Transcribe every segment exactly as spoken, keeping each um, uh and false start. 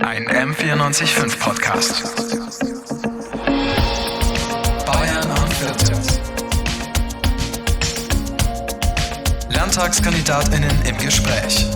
Ein M vierundneunzig Komma fünf Podcast. Bayern Unfiltered. LandtagskandidatInnen im Gespräch.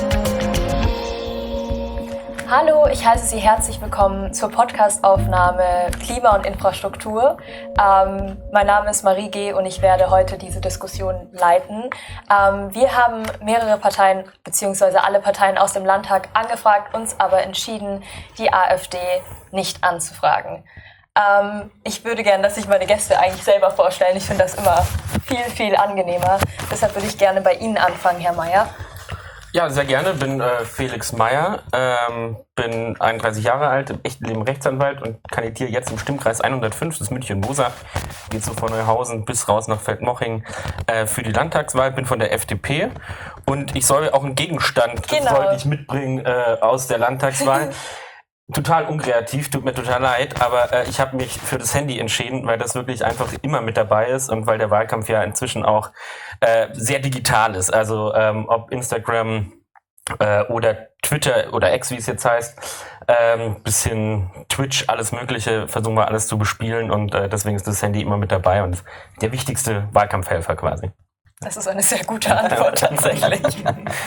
Hallo, ich heiße Sie herzlich willkommen zur Podcastaufnahme Klima und Infrastruktur. Ähm, mein Name ist Marie G. und ich werde heute diese Diskussion leiten. Ähm, wir haben mehrere Parteien bzw. alle Parteien aus dem Landtag angefragt, uns aber entschieden, die AfD nicht anzufragen. Ähm, ich würde gerne, dass sich meine Gäste eigentlich selber vorstellen. Ich finde das immer viel, viel angenehmer. Deshalb würde ich gerne bei Ihnen anfangen, Herr Meyer. Ja, sehr gerne. Bin äh, Felix Meyer, ähm, bin einunddreißig Jahre alt, im echten Leben Rechtsanwalt und kandidiere jetzt im Stimmkreis hundertfünf, das ist München-Moosach, geht so von Neuhausen bis raus nach Feldmoching äh, für die Landtagswahl, bin von der F D P und ich soll auch einen Gegenstand, Genau. das sollte ich mitbringen äh, aus der Landtagswahl. Total unkreativ, tut mir total leid, aber äh, ich habe mich für das Handy entschieden, weil das wirklich einfach immer mit dabei ist und weil der Wahlkampf ja inzwischen auch äh, sehr digital ist. Also ähm, ob Instagram äh, oder Twitter oder X, wie es jetzt heißt, ähm, bis hin Twitch, alles Mögliche, versuchen wir alles zu bespielen und äh, deswegen ist das Handy immer mit dabei und der wichtigste Wahlkampfhelfer quasi. Das ist eine sehr gute Antwort tatsächlich.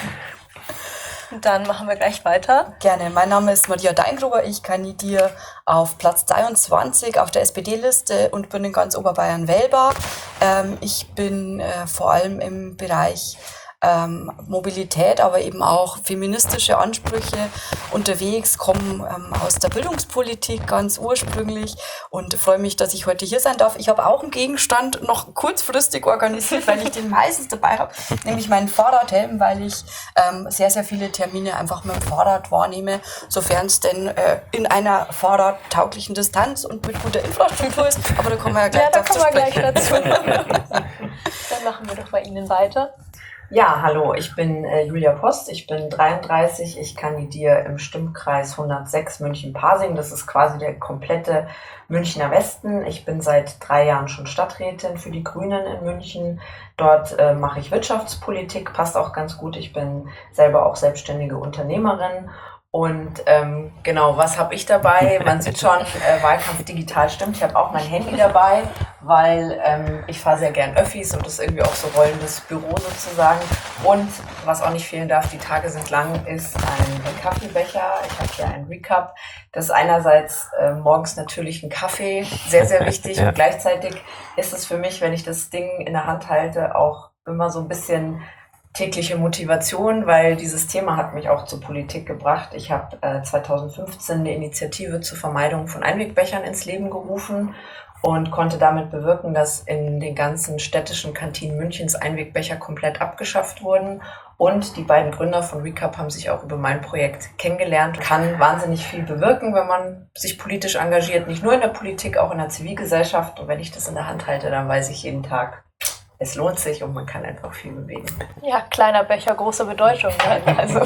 Dann machen wir gleich weiter. Gerne. Mein Name ist Maria Deingruber. Ich kandidiere auf Platz zweiundzwanzig auf der S P D-Liste und bin in ganz Oberbayern wählbar. Ähm, ich bin äh, vor allem im Bereich ähm, Mobilität, aber eben auch feministische Ansprüche unterwegs, komme ähm, aus der Bildungspolitik ganz ursprünglich und freue mich, dass ich heute hier sein darf. Ich habe auch einen Gegenstand noch kurzfristig organisiert, weil ich den meistens dabei habe, nämlich meinen Fahrradhelm, weil ich ähm, sehr, sehr viele Termine einfach mit dem Fahrrad wahrnehme, sofern es denn äh, in einer fahrradtauglichen Distanz und mit guter Infrastruktur ist. Aber da kommen wir ja gleich, Ja, da dazu kommen wir gleich sprechen. dazu. Dann machen wir doch bei Ihnen weiter. Ja, hallo, ich bin äh, Julia Post, ich bin dreiunddreißig, ich kandidiere im Stimmkreis hundertsechs München-Pasing, das ist quasi der komplette Münchner Westen. Ich bin seit drei Jahren schon Stadträtin für die Grünen in München. Dort äh, mache ich Wirtschaftspolitik, passt auch ganz gut. Ich bin selber auch selbstständige Unternehmerin. Und ähm, genau, was habe ich dabei? Man sieht schon, äh, Wahlkampf digital stimmt. Ich habe auch mein Handy dabei, weil ähm, ich fahre sehr gern Öffis und das ist irgendwie auch so rollendes Büro sozusagen. Und was auch nicht fehlen darf, die Tage sind lang, ist ein, ein Kaffeebecher. Ich habe hier einen Recap. Das ist einerseits äh, morgens natürlich ein Kaffee, sehr, sehr wichtig. Ja. Und gleichzeitig ist es für mich, wenn ich das Ding in der Hand halte, auch immer so ein bisschen tägliche Motivation, weil dieses Thema hat mich auch zur Politik gebracht. Ich habe äh, zweitausendfünfzehn eine Initiative zur Vermeidung von Einwegbechern ins Leben gerufen und konnte damit bewirken, dass in den ganzen städtischen Kantinen Münchens Einwegbecher komplett abgeschafft wurden. Und die beiden Gründer von Recap haben sich auch über mein Projekt kennengelernt. Kann wahnsinnig viel bewirken, wenn man sich politisch engagiert, nicht nur in der Politik, auch in der Zivilgesellschaft. Und wenn ich das in der Hand halte, dann weiß ich jeden Tag, es lohnt sich und man kann einfach viel bewegen. Ja, kleiner Becher, große Bedeutung. Ne? Also,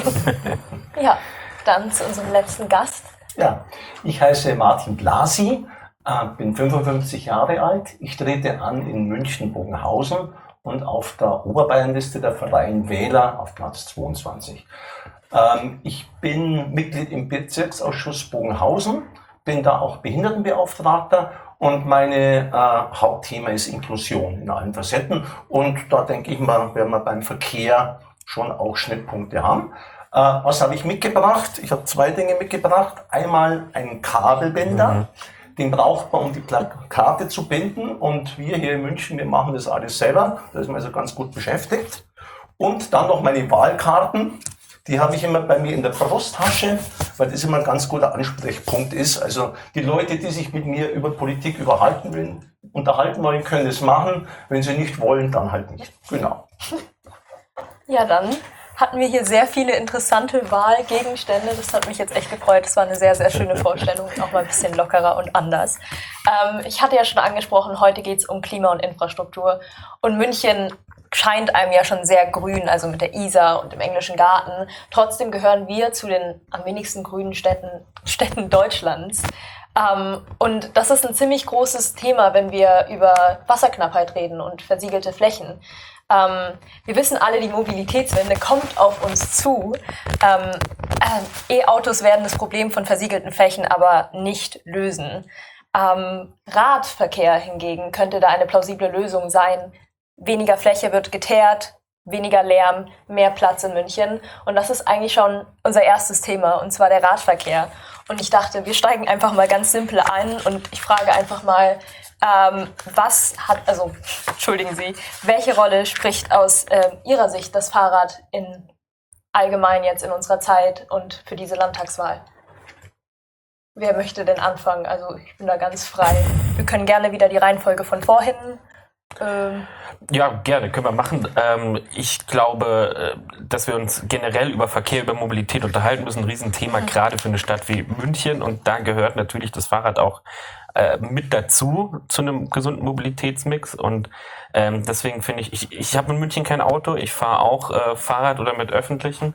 ja, dann zu unserem letzten Gast. Ja, ich heiße Martin Blasi, äh, bin fünfundfünfzig Jahre alt. Ich trete an in München-Bogenhausen und auf der Oberbayernliste der Freien Wähler auf Platz zweiundzwanzig. Ähm, ich bin Mitglied im Bezirksausschuss Bogenhausen, bin da auch Behindertenbeauftragter. Und meine äh, Hauptthema ist Inklusion in allen Facetten. Und da denke ich mal, werden wir beim Verkehr schon auch Schnittpunkte haben. Äh, was habe ich mitgebracht? Ich habe zwei Dinge mitgebracht. Einmal einen Kabelbinder. Mhm. Den braucht man, um die Plakate zu binden. Und wir hier in München, wir machen das alles selber. Da ist man also ganz gut beschäftigt. Und dann noch meine Wahlkarten. Die habe ich immer bei mir in der Brusttasche, weil das immer ein ganz guter Ansprechpunkt ist. Also die Leute, die sich mit mir über Politik überhalten wollen, unterhalten wollen, können es machen. Wenn sie nicht wollen, dann halt nicht. Genau. Ja, dann hatten wir hier sehr viele interessante Wahlgegenstände. Das hat mich jetzt echt gefreut. Das war eine sehr, sehr schöne Vorstellung, auch mal ein bisschen lockerer und anders. Ähm, ich hatte ja schon angesprochen, heute geht es um Klima und Infrastruktur. Und München scheint einem ja schon sehr grün, also mit der Isar und dem Englischen Garten. Trotzdem gehören wir zu den am wenigsten grünen Städten, Städten Deutschlands. Ähm, und das ist ein ziemlich großes Thema, wenn wir über Wasserknappheit reden und versiegelte Flächen. Ähm, wir wissen alle, die Mobilitätswende kommt auf uns zu. Ähm, Ähm, E-Autos werden das Problem von versiegelten Flächen aber nicht lösen. Ähm, Radverkehr hingegen könnte da eine plausible Lösung sein. Weniger Fläche wird geteert, weniger Lärm, mehr Platz in München. Und das ist eigentlich schon unser erstes Thema, und zwar der Radverkehr. Und ich dachte, wir steigen einfach mal ganz simpel ein und ich frage einfach mal, ähm, was hat, also, entschuldigen Sie, welche Rolle spricht aus äh, Ihrer Sicht das Fahrrad in allgemein jetzt in unserer Zeit und für diese Landtagswahl? Wer möchte denn anfangen? Also ich bin da ganz frei. Wir können gerne wieder die Reihenfolge von vorhin. Ähm Ja, gerne, können wir machen. Ähm, ich glaube, äh, dass wir uns generell über Verkehr, über Mobilität unterhalten müssen. Ein Riesenthema, mhm. gerade für eine Stadt wie München. Und da gehört natürlich das Fahrrad auch äh, mit dazu, zu einem gesunden Mobilitätsmix. Und ähm, deswegen finde ich, ich, ich habe in München kein Auto. Ich fahre auch äh, Fahrrad oder mit Öffentlichen.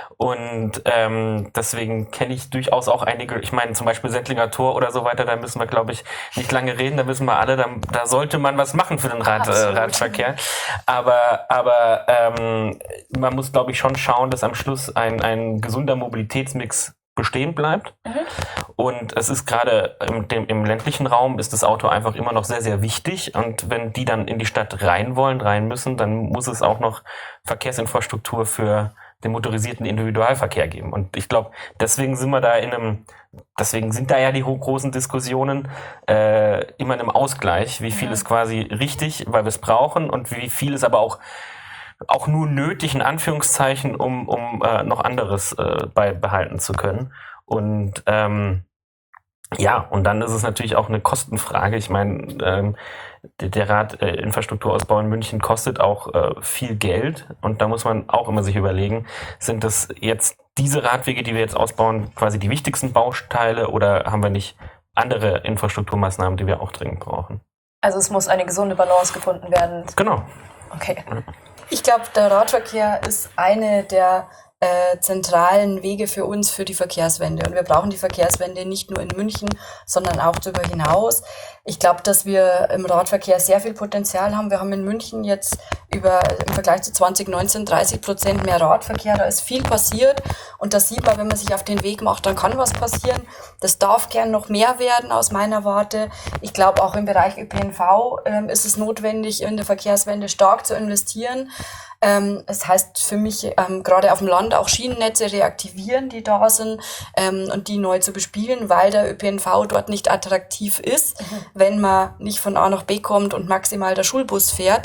Und ähm, deswegen kenne ich durchaus auch einige, ich meine zum Beispiel Sendlinger Tor oder so weiter, da müssen wir, glaube ich, nicht lange reden, da wissen wir alle, da, da sollte man was machen für den Rad, äh, Radverkehr. Aber, aber ähm, man muss, glaube ich, schon schauen, dass am Schluss ein, ein gesunder Mobilitätsmix bestehen bleibt. Mhm. Und es ist gerade im, dem, im ländlichen Raum ist das Auto einfach immer noch sehr, sehr wichtig. Und wenn die dann in die Stadt rein wollen, rein müssen, dann muss es auch noch Verkehrsinfrastruktur für den motorisierten Individualverkehr geben. Und ich glaube, deswegen sind wir da in einem, deswegen sind da ja die großen Diskussionen äh, immer in einem Ausgleich, wie viel ja. ist quasi richtig, weil wir es brauchen und wie viel ist aber auch auch nur nötig, in Anführungszeichen, um, um äh, noch anderes äh, beibehalten zu können. Und ähm, ja, und dann ist es natürlich auch eine Kostenfrage. Ich meine, ähm, der Radinfrastrukturausbau in München kostet auch äh, viel Geld. Und da muss man auch immer sich überlegen, sind das jetzt diese Radwege, die wir jetzt ausbauen, quasi die wichtigsten Bausteine oder haben wir nicht andere Infrastrukturmaßnahmen, die wir auch dringend brauchen? Also es muss eine gesunde Balance gefunden werden. Genau. Okay. Ich glaube, der Radverkehr ist eine der äh, zentralen Wege für uns für die Verkehrswende. Und wir brauchen die Verkehrswende nicht nur in München, sondern auch darüber hinaus. Ich glaube, dass wir im Radverkehr sehr viel Potenzial haben. Wir haben in München jetzt über im Vergleich zu zwanzig neunzehn dreißig Prozent mehr Radverkehr. Da ist viel passiert. Und das sieht man, wenn man sich auf den Weg macht, dann kann was passieren. Das darf gern noch mehr werden aus meiner Warte. Ich glaube, auch im Bereich Ö P N V ähm, ist es notwendig, in der Verkehrswende stark zu investieren. Ähm, es heißt für mich, ähm, gerade auf dem Land auch Schienennetze reaktivieren, die da sind, ähm, und die neu zu bespielen, weil der Ö P N V dort nicht attraktiv ist, mhm. wenn man nicht von A nach B kommt und maximal der Schulbus fährt.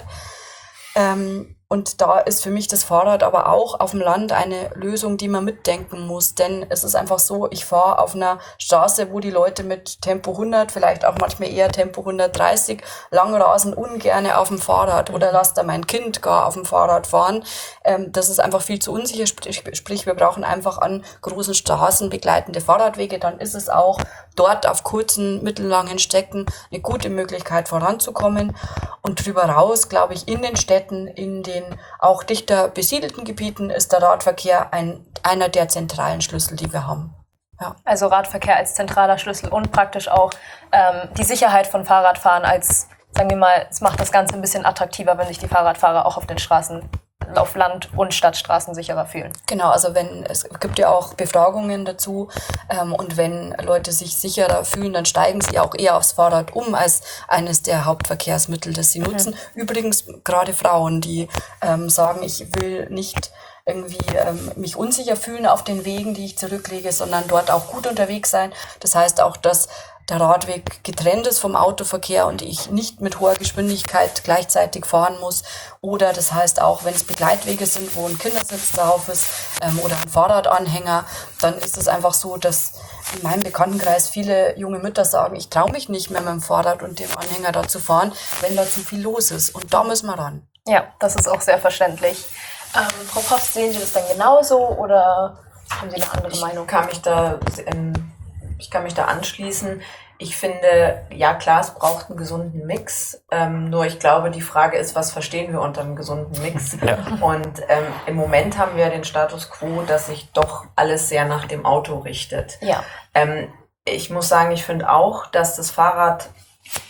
Ähm, und da ist für mich das Fahrrad aber auch auf dem Land eine Lösung, die man mitdenken muss. Denn es ist einfach so, ich fahre auf einer Straße, wo die Leute mit Tempo hundert, vielleicht auch manchmal eher Tempo hundertdreißig, lang rasen, ungerne auf dem Fahrrad oder lasse da mein Kind gar auf dem Fahrrad fahren. Ähm, das ist einfach viel zu unsicher. Sprich, sprich, wir brauchen einfach an großen Straßen begleitende Fahrradwege. Dann ist es auch dort auf kurzen, mittellangen Strecken eine gute Möglichkeit voranzukommen. Und drüber raus, glaube ich, in den Städten, in den auch dichter besiedelten Gebieten ist der Radverkehr ein, einer der zentralen Schlüssel, die wir haben. Ja. Also Radverkehr als zentraler Schlüssel und praktisch auch ähm, die Sicherheit von Fahrradfahren als, sagen wir mal, es macht das Ganze ein bisschen attraktiver, wenn sich die Fahrradfahrer auch auf den Straßen, auf Land- und Stadtstraßen sicherer fühlen. Genau, also wenn es gibt ja auch Befragungen dazu ähm, und wenn Leute sich sicherer fühlen, dann steigen sie auch eher aufs Fahrrad um als eines der Hauptverkehrsmittel, das sie nutzen. Mhm. Übrigens gerade Frauen, die ähm, sagen, ich will nicht irgendwie ähm, mich unsicher fühlen auf den Wegen, die ich zurücklege, sondern dort auch gut unterwegs sein. Das heißt auch, dass der Radweg getrennt ist vom Autoverkehr und ich nicht mit hoher Geschwindigkeit gleichzeitig fahren muss. Oder das heißt auch, wenn es Begleitwege sind, wo ein Kindersitz drauf ist ähm, oder ein Fahrradanhänger, dann ist es einfach so, dass in meinem Bekanntenkreis viele junge Mütter sagen, ich traue mich nicht mehr mit dem Fahrrad und dem Anhänger da zu fahren, wenn da zu viel los ist. Und da müssen wir ran. Ja, das ist auch sehr verständlich. Ähm, Frau Post, sehen Sie das dann genauso oder haben Sie eine andere Meinung? Ich kann mich da, ähm, ich kann mich da anschließen. Ich finde, ja klar, es braucht einen gesunden Mix. Ähm, nur ich glaube, die Frage ist, was verstehen wir unter einem gesunden Mix? Ja. Und ähm, im Moment haben wir den Status quo, dass sich doch alles sehr nach dem Auto richtet. Ja. Ähm, ich muss sagen, ich finde auch, dass das Fahrrad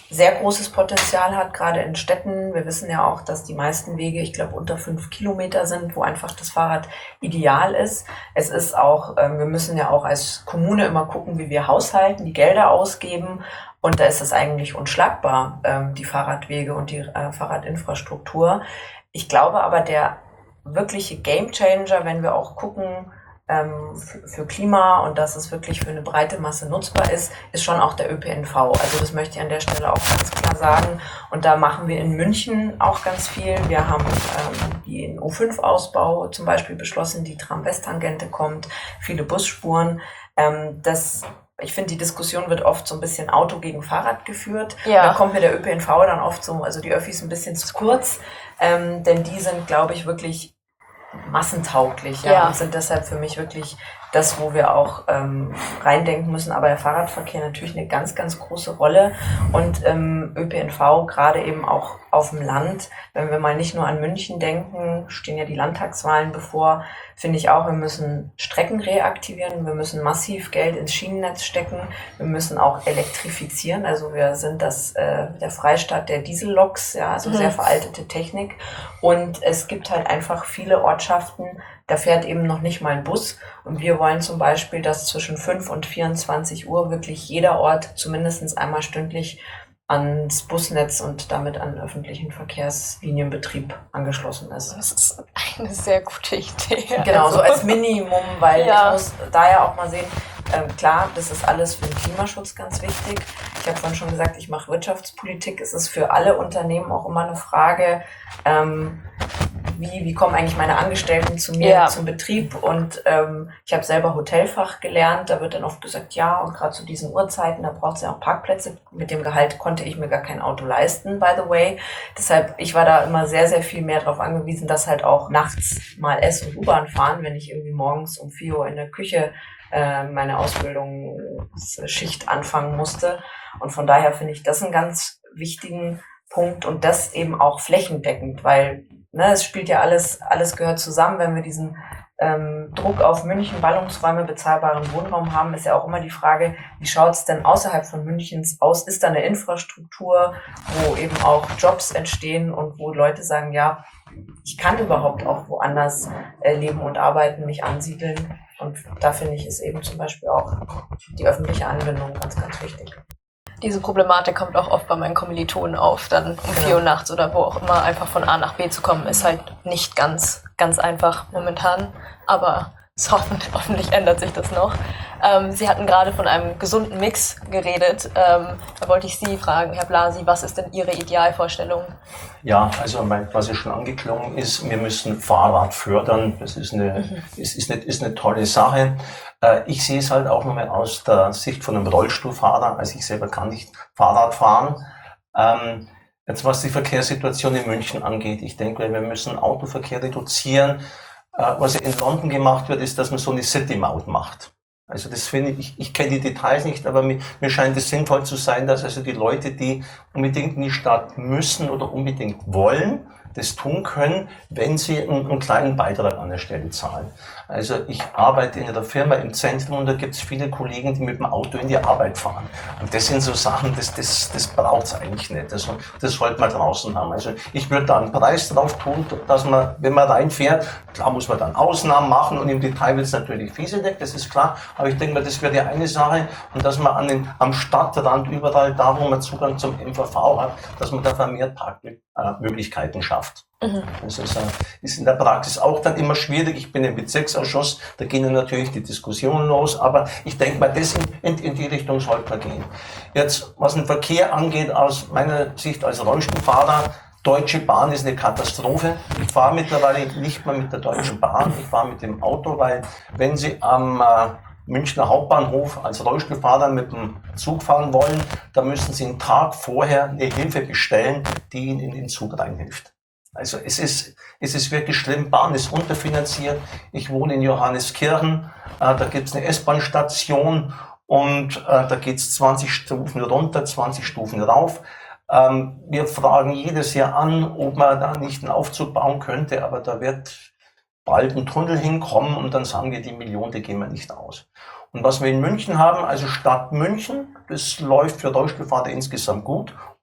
sehr großes Potenzial hat, gerade in Städten. Wir wissen ja auch, dass die meisten Wege, ich glaube, unter fünf Kilometer sind, wo einfach das Fahrrad ideal ist. Es ist auch, äh, wir müssen ja auch als Kommune immer gucken, wie wir haushalten, die Gelder ausgeben. Und da ist es eigentlich unschlagbar, ähm, die Fahrradwege und die äh, Fahrradinfrastruktur. Ich glaube aber, der wirkliche Gamechanger, wenn wir auch gucken, ähm, für, für Klima und dass es wirklich für eine breite Masse nutzbar ist, ist schon auch der Ö P N V. Also das möchte ich an der Stelle auch ganz klar sagen. Und da machen wir in München auch ganz viel. Wir haben ähm, den O fünf Ausbau zum Beispiel beschlossen, die Tram-West-Tangente kommt, viele Busspuren. Ähm, das Ich finde, die Diskussion wird oft so ein bisschen Auto gegen Fahrrad geführt. Ja. Da kommt mir der Ö P N V dann oft so, also die Öffis ein bisschen zu kurz, ähm, denn die sind, glaube ich, wirklich massentauglich, ja, Ja. und sind deshalb für mich wirklich das, wo wir auch ähm, reindenken müssen. Aber der Fahrradverkehr natürlich eine ganz, ganz große Rolle und ähm, Ö P N V gerade eben auch auf dem Land. Wenn wir mal nicht nur an München denken, stehen ja die Landtagswahlen bevor, finde ich auch, wir müssen Strecken reaktivieren, wir müssen massiv Geld ins Schienennetz stecken, wir müssen auch elektrifizieren. Also wir sind das äh, der Freistaat der Dieselloks, ja, also Mhm. sehr veraltete Technik. Und es gibt halt einfach viele Ortschaften, da fährt eben noch nicht mal ein Bus. Und wir wollen zum Beispiel, dass zwischen fünf und vierundzwanzig Uhr wirklich jeder Ort zumindest einmal stündlich ans Busnetz und damit an öffentlichen Verkehrslinienbetrieb angeschlossen ist. Das ist eine sehr gute Idee. Genau, so Also, als Minimum, weil Ja. ich muss da ja auch mal sehen, ähm, klar, das ist alles für den Klimaschutz ganz wichtig. Ich habe vorhin schon gesagt, ich mache Wirtschaftspolitik. Es ist für alle Unternehmen auch immer eine Frage, ähm, wie, wie kommen eigentlich meine Angestellten zu mir Ja. zum Betrieb? Und ähm, ich habe selber Hotelfach gelernt. Da wird dann oft gesagt, ja, und gerade zu diesen Uhrzeiten, da braucht es ja auch Parkplätze. Mit dem Gehalt konnte ich mir gar kein Auto leisten, by the way. Deshalb, ich war da immer sehr, sehr viel mehr darauf angewiesen, dass halt auch nachts mal S- und U-Bahn fahren, wenn ich irgendwie morgens um vier Uhr in der Küche äh, meine Ausbildungsschicht anfangen musste. Und von daher finde ich das einen ganz wichtigen Punkt und das eben auch flächendeckend, weil ne, es spielt ja alles, alles gehört zusammen. Wenn wir diesen ähm, Druck auf München, Ballungsräume, bezahlbaren Wohnraum haben, ist ja auch immer die Frage, wie schaut es denn außerhalb von Münchens aus? Ist da eine Infrastruktur, wo eben auch Jobs entstehen und wo Leute sagen, ja, ich kann überhaupt auch woanders äh, leben und arbeiten, mich ansiedeln. Und da finde ich, ist eben zum Beispiel auch die öffentliche Anbindung ganz, ganz wichtig. diese Problematik kommt auch oft bei meinen Kommilitonen auf, dann um Genau. vier Uhr nachts oder wo auch immer einfach von A nach B zu kommen, ist halt nicht ganz, ganz einfach momentan, aber es hoffentlich, hoffentlich ändert sich das noch. Ähm, Sie hatten gerade von einem gesunden Mix geredet. Ähm, da wollte ich Sie fragen, Herr Blasi, was ist denn Ihre Idealvorstellung? Ja, also mein, was ja schon angeklungen ist, wir müssen Fahrrad fördern. Das ist eine, mhm. ist, ist, eine, ist eine tolle Sache. Äh, ich sehe es halt auch nochmal aus der Sicht von einem Rollstuhlfahrer. Also ich selber kann nicht Fahrrad fahren. Ähm, jetzt was die Verkehrssituation in München angeht, ich denke, wir müssen Autoverkehr reduzieren. Äh, was ja in London gemacht wird, ist, dass man so eine City-Maut macht. Also das finde ich, ich, ich kenne die Details nicht, aber mir, mir scheint es sinnvoll zu sein, dass also die Leute, die unbedingt in die Stadt müssen oder unbedingt wollen, das tun können, wenn sie einen, einen kleinen Beitrag an der Stelle zahlen. Also ich arbeite in einer Firma im Zentrum und da gibt es viele Kollegen, die mit dem Auto in die Arbeit fahren. Und das sind so Sachen, das, das, das braucht es eigentlich nicht. Das, das sollte man draußen haben. Also ich würde da einen Preis drauf tun, dass man, wenn man reinfährt, klar muss man dann Ausnahmen machen und im Detail wird es natürlich fiesedeck, das ist klar. Aber ich denke mal, das wäre die eine Sache. Und dass man an den, am Stadtrand überall da, wo man Zugang zum M V V hat, dass man da vermehrt Parkmöglichkeiten schafft. Mhm. Das ist, ist in der Praxis auch dann immer schwierig. Ich bin im Bezirksausschuss, da gehen dann natürlich die Diskussionen los, aber ich denke mal, das in, in, in die Richtung sollte man gehen. Jetzt, was den Verkehr angeht, aus meiner Sicht als Rollstuhlfahrer, Deutsche Bahn ist eine Katastrophe. Ich fahre mittlerweile nicht mehr mit der Deutschen Bahn, ich fahre mit dem Auto, weil wenn Sie am äh, Münchner Hauptbahnhof als Rollstuhlfahrer mit dem Zug fahren wollen, dann müssen Sie einen Tag vorher eine Hilfe bestellen, die Ihnen in den Zug reinhilft. Also es ist, es ist wirklich schlimm, Bahn ist unterfinanziert. Ich wohne in Johanneskirchen, äh, da gibt es eine S-Bahn-Station und äh, da geht es zwanzig Stufen runter, zwanzig Stufen rauf. Ähm, wir fragen jedes Jahr an, ob man da nicht einen Aufzug bauen könnte, aber da wird bald ein Tunnel hinkommen und dann sagen wir, die Million, die gehen wir nicht aus. Und was wir in München haben, also Stadt München, das läuft für Rollstuhlfahrer insgesamt gut.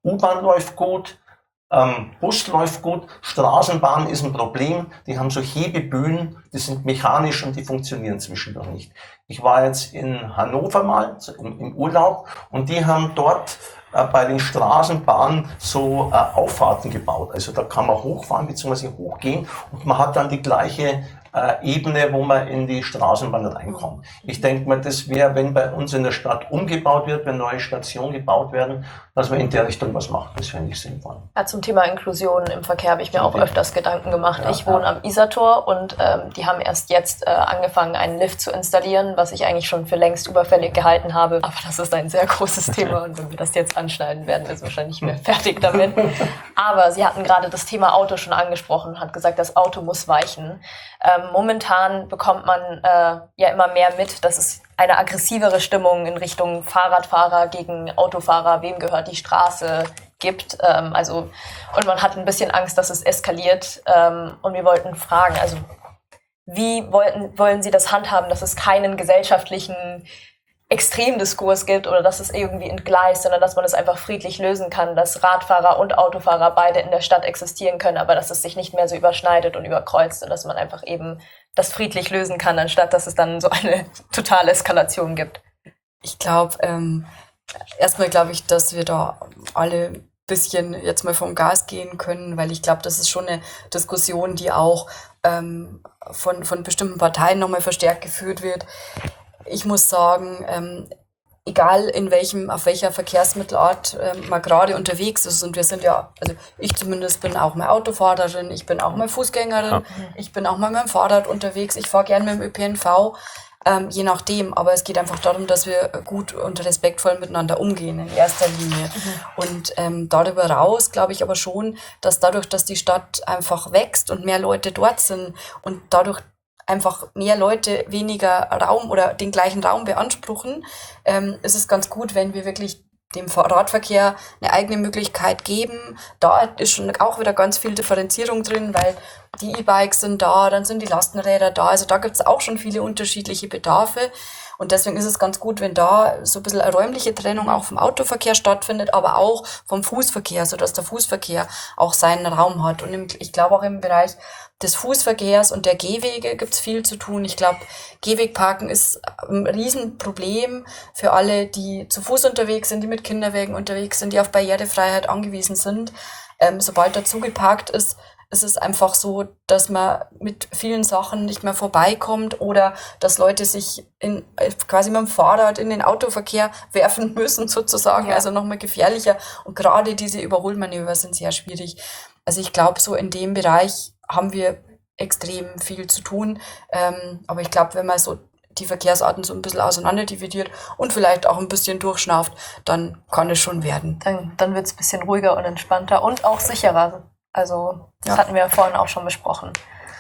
U-Bahn läuft gut, ähm, Bus läuft gut, Straßenbahn ist ein Problem. Die haben so Hebebühnen, die sind mechanisch und die funktionieren zwischendurch nicht. Ich war jetzt in Hannover mal im, im Urlaub und die haben dort äh, bei den Straßenbahnen so äh, Auffahrten gebaut. Also da kann man hochfahren bzw. hochgehen und man hat dann die gleiche äh, Ebene, wo man in die Straßenbahn reinkommt. Ich denke mal, das wäre, wenn bei uns in der Stadt umgebaut wird, wenn neue Stationen gebaut werden, dass man in der Richtung was macht. Das fände ich sinnvoll. Ja, zum Thema Inklusion im Verkehr habe ich mir auch öfters Gedanken gemacht. Ja, ich wohne ja. am Isartor und ähm, die haben erst jetzt äh, angefangen, einen Lift zu installieren, was ich eigentlich schon für längst überfällig gehalten habe. Aber das ist ein sehr großes Thema und wenn wir das jetzt anschneiden, werden wir wahrscheinlich nicht mehr fertig damit. Aber sie hatten gerade das Thema Auto schon angesprochen, hat gesagt, das Auto muss weichen. Ähm, momentan bekommt man äh, ja immer mehr mit, dass es eine aggressivere Stimmung in Richtung Fahrradfahrer gegen Autofahrer, wem gehört die Straße, gibt. Ähm, also, und man hat ein bisschen Angst, dass es eskaliert. Ähm, und wir wollten fragen, also wie wollten, wollen Sie das handhaben, dass es keinen gesellschaftlichen Extremdiskurs gibt oder dass es irgendwie entgleist, sondern dass man es einfach friedlich lösen kann, dass Radfahrer und Autofahrer beide in der Stadt existieren können, aber dass es sich nicht mehr so überschneidet und überkreuzt und dass man einfach eben das friedlich lösen kann, anstatt dass es dann so eine totale Eskalation gibt. Ich glaube, ähm, erstmal glaube ich, dass wir da alle ein bisschen jetzt mal vom Gas gehen können, weil ich glaube, das ist schon eine Diskussion, die auch ähm, von, von bestimmten Parteien nochmal verstärkt geführt wird. Ich muss sagen, ähm, egal in welchem, auf welcher Verkehrsmittelart ähm, man gerade unterwegs ist, und wir sind ja, also ich zumindest bin auch mal Autofahrerin, ich bin auch mal Fußgängerin, ja. Ich bin auch mal mit dem Fahrrad unterwegs, ich fahre gerne mit dem Ö P N V, ähm, je nachdem, aber es geht einfach darum, dass wir gut und respektvoll miteinander umgehen in erster Linie. Mhm. Und ähm, darüber raus glaube ich aber schon, dass dadurch, dass die Stadt einfach wächst und mehr Leute dort sind und dadurch einfach mehr Leute weniger Raum oder den gleichen Raum beanspruchen, ähm, ist es ganz gut, wenn wir wirklich dem Radverkehr eine eigene Möglichkeit geben. Da ist schon auch wieder ganz viel Differenzierung drin, weil die E-Bikes sind da, dann sind die Lastenräder da. Also da gibt es auch schon viele unterschiedliche Bedarfe. Und deswegen ist es ganz gut, wenn da so ein bisschen eine räumliche Trennung auch vom Autoverkehr stattfindet, aber auch vom Fußverkehr, sodass der Fußverkehr auch seinen Raum hat. Und im, ich glaube auch im Bereich des Fußverkehrs und der Gehwege gibt es viel zu tun. Ich glaube, Gehwegparken ist ein Riesenproblem für alle, die zu Fuß unterwegs sind, die mit Kinderwägen unterwegs sind, die auf Barrierefreiheit angewiesen sind. Ähm, sobald dazu geparkt ist, ist es einfach so, dass man mit vielen Sachen nicht mehr vorbeikommt oder dass Leute sich in, quasi mit dem Fahrrad in den Autoverkehr werfen müssen sozusagen, ja. Also nochmal gefährlicher. Und gerade diese Überholmanöver sind sehr schwierig. Also ich glaube, so in dem Bereich haben wir extrem viel zu tun. Ähm, aber ich glaube, wenn man so die Verkehrsarten so ein bisschen auseinander dividiert und vielleicht auch ein bisschen durchschnauft, dann kann es schon werden. Dann, dann wird es ein bisschen ruhiger und entspannter und auch sicherer. Also das ja. hatten wir ja vorhin auch schon besprochen.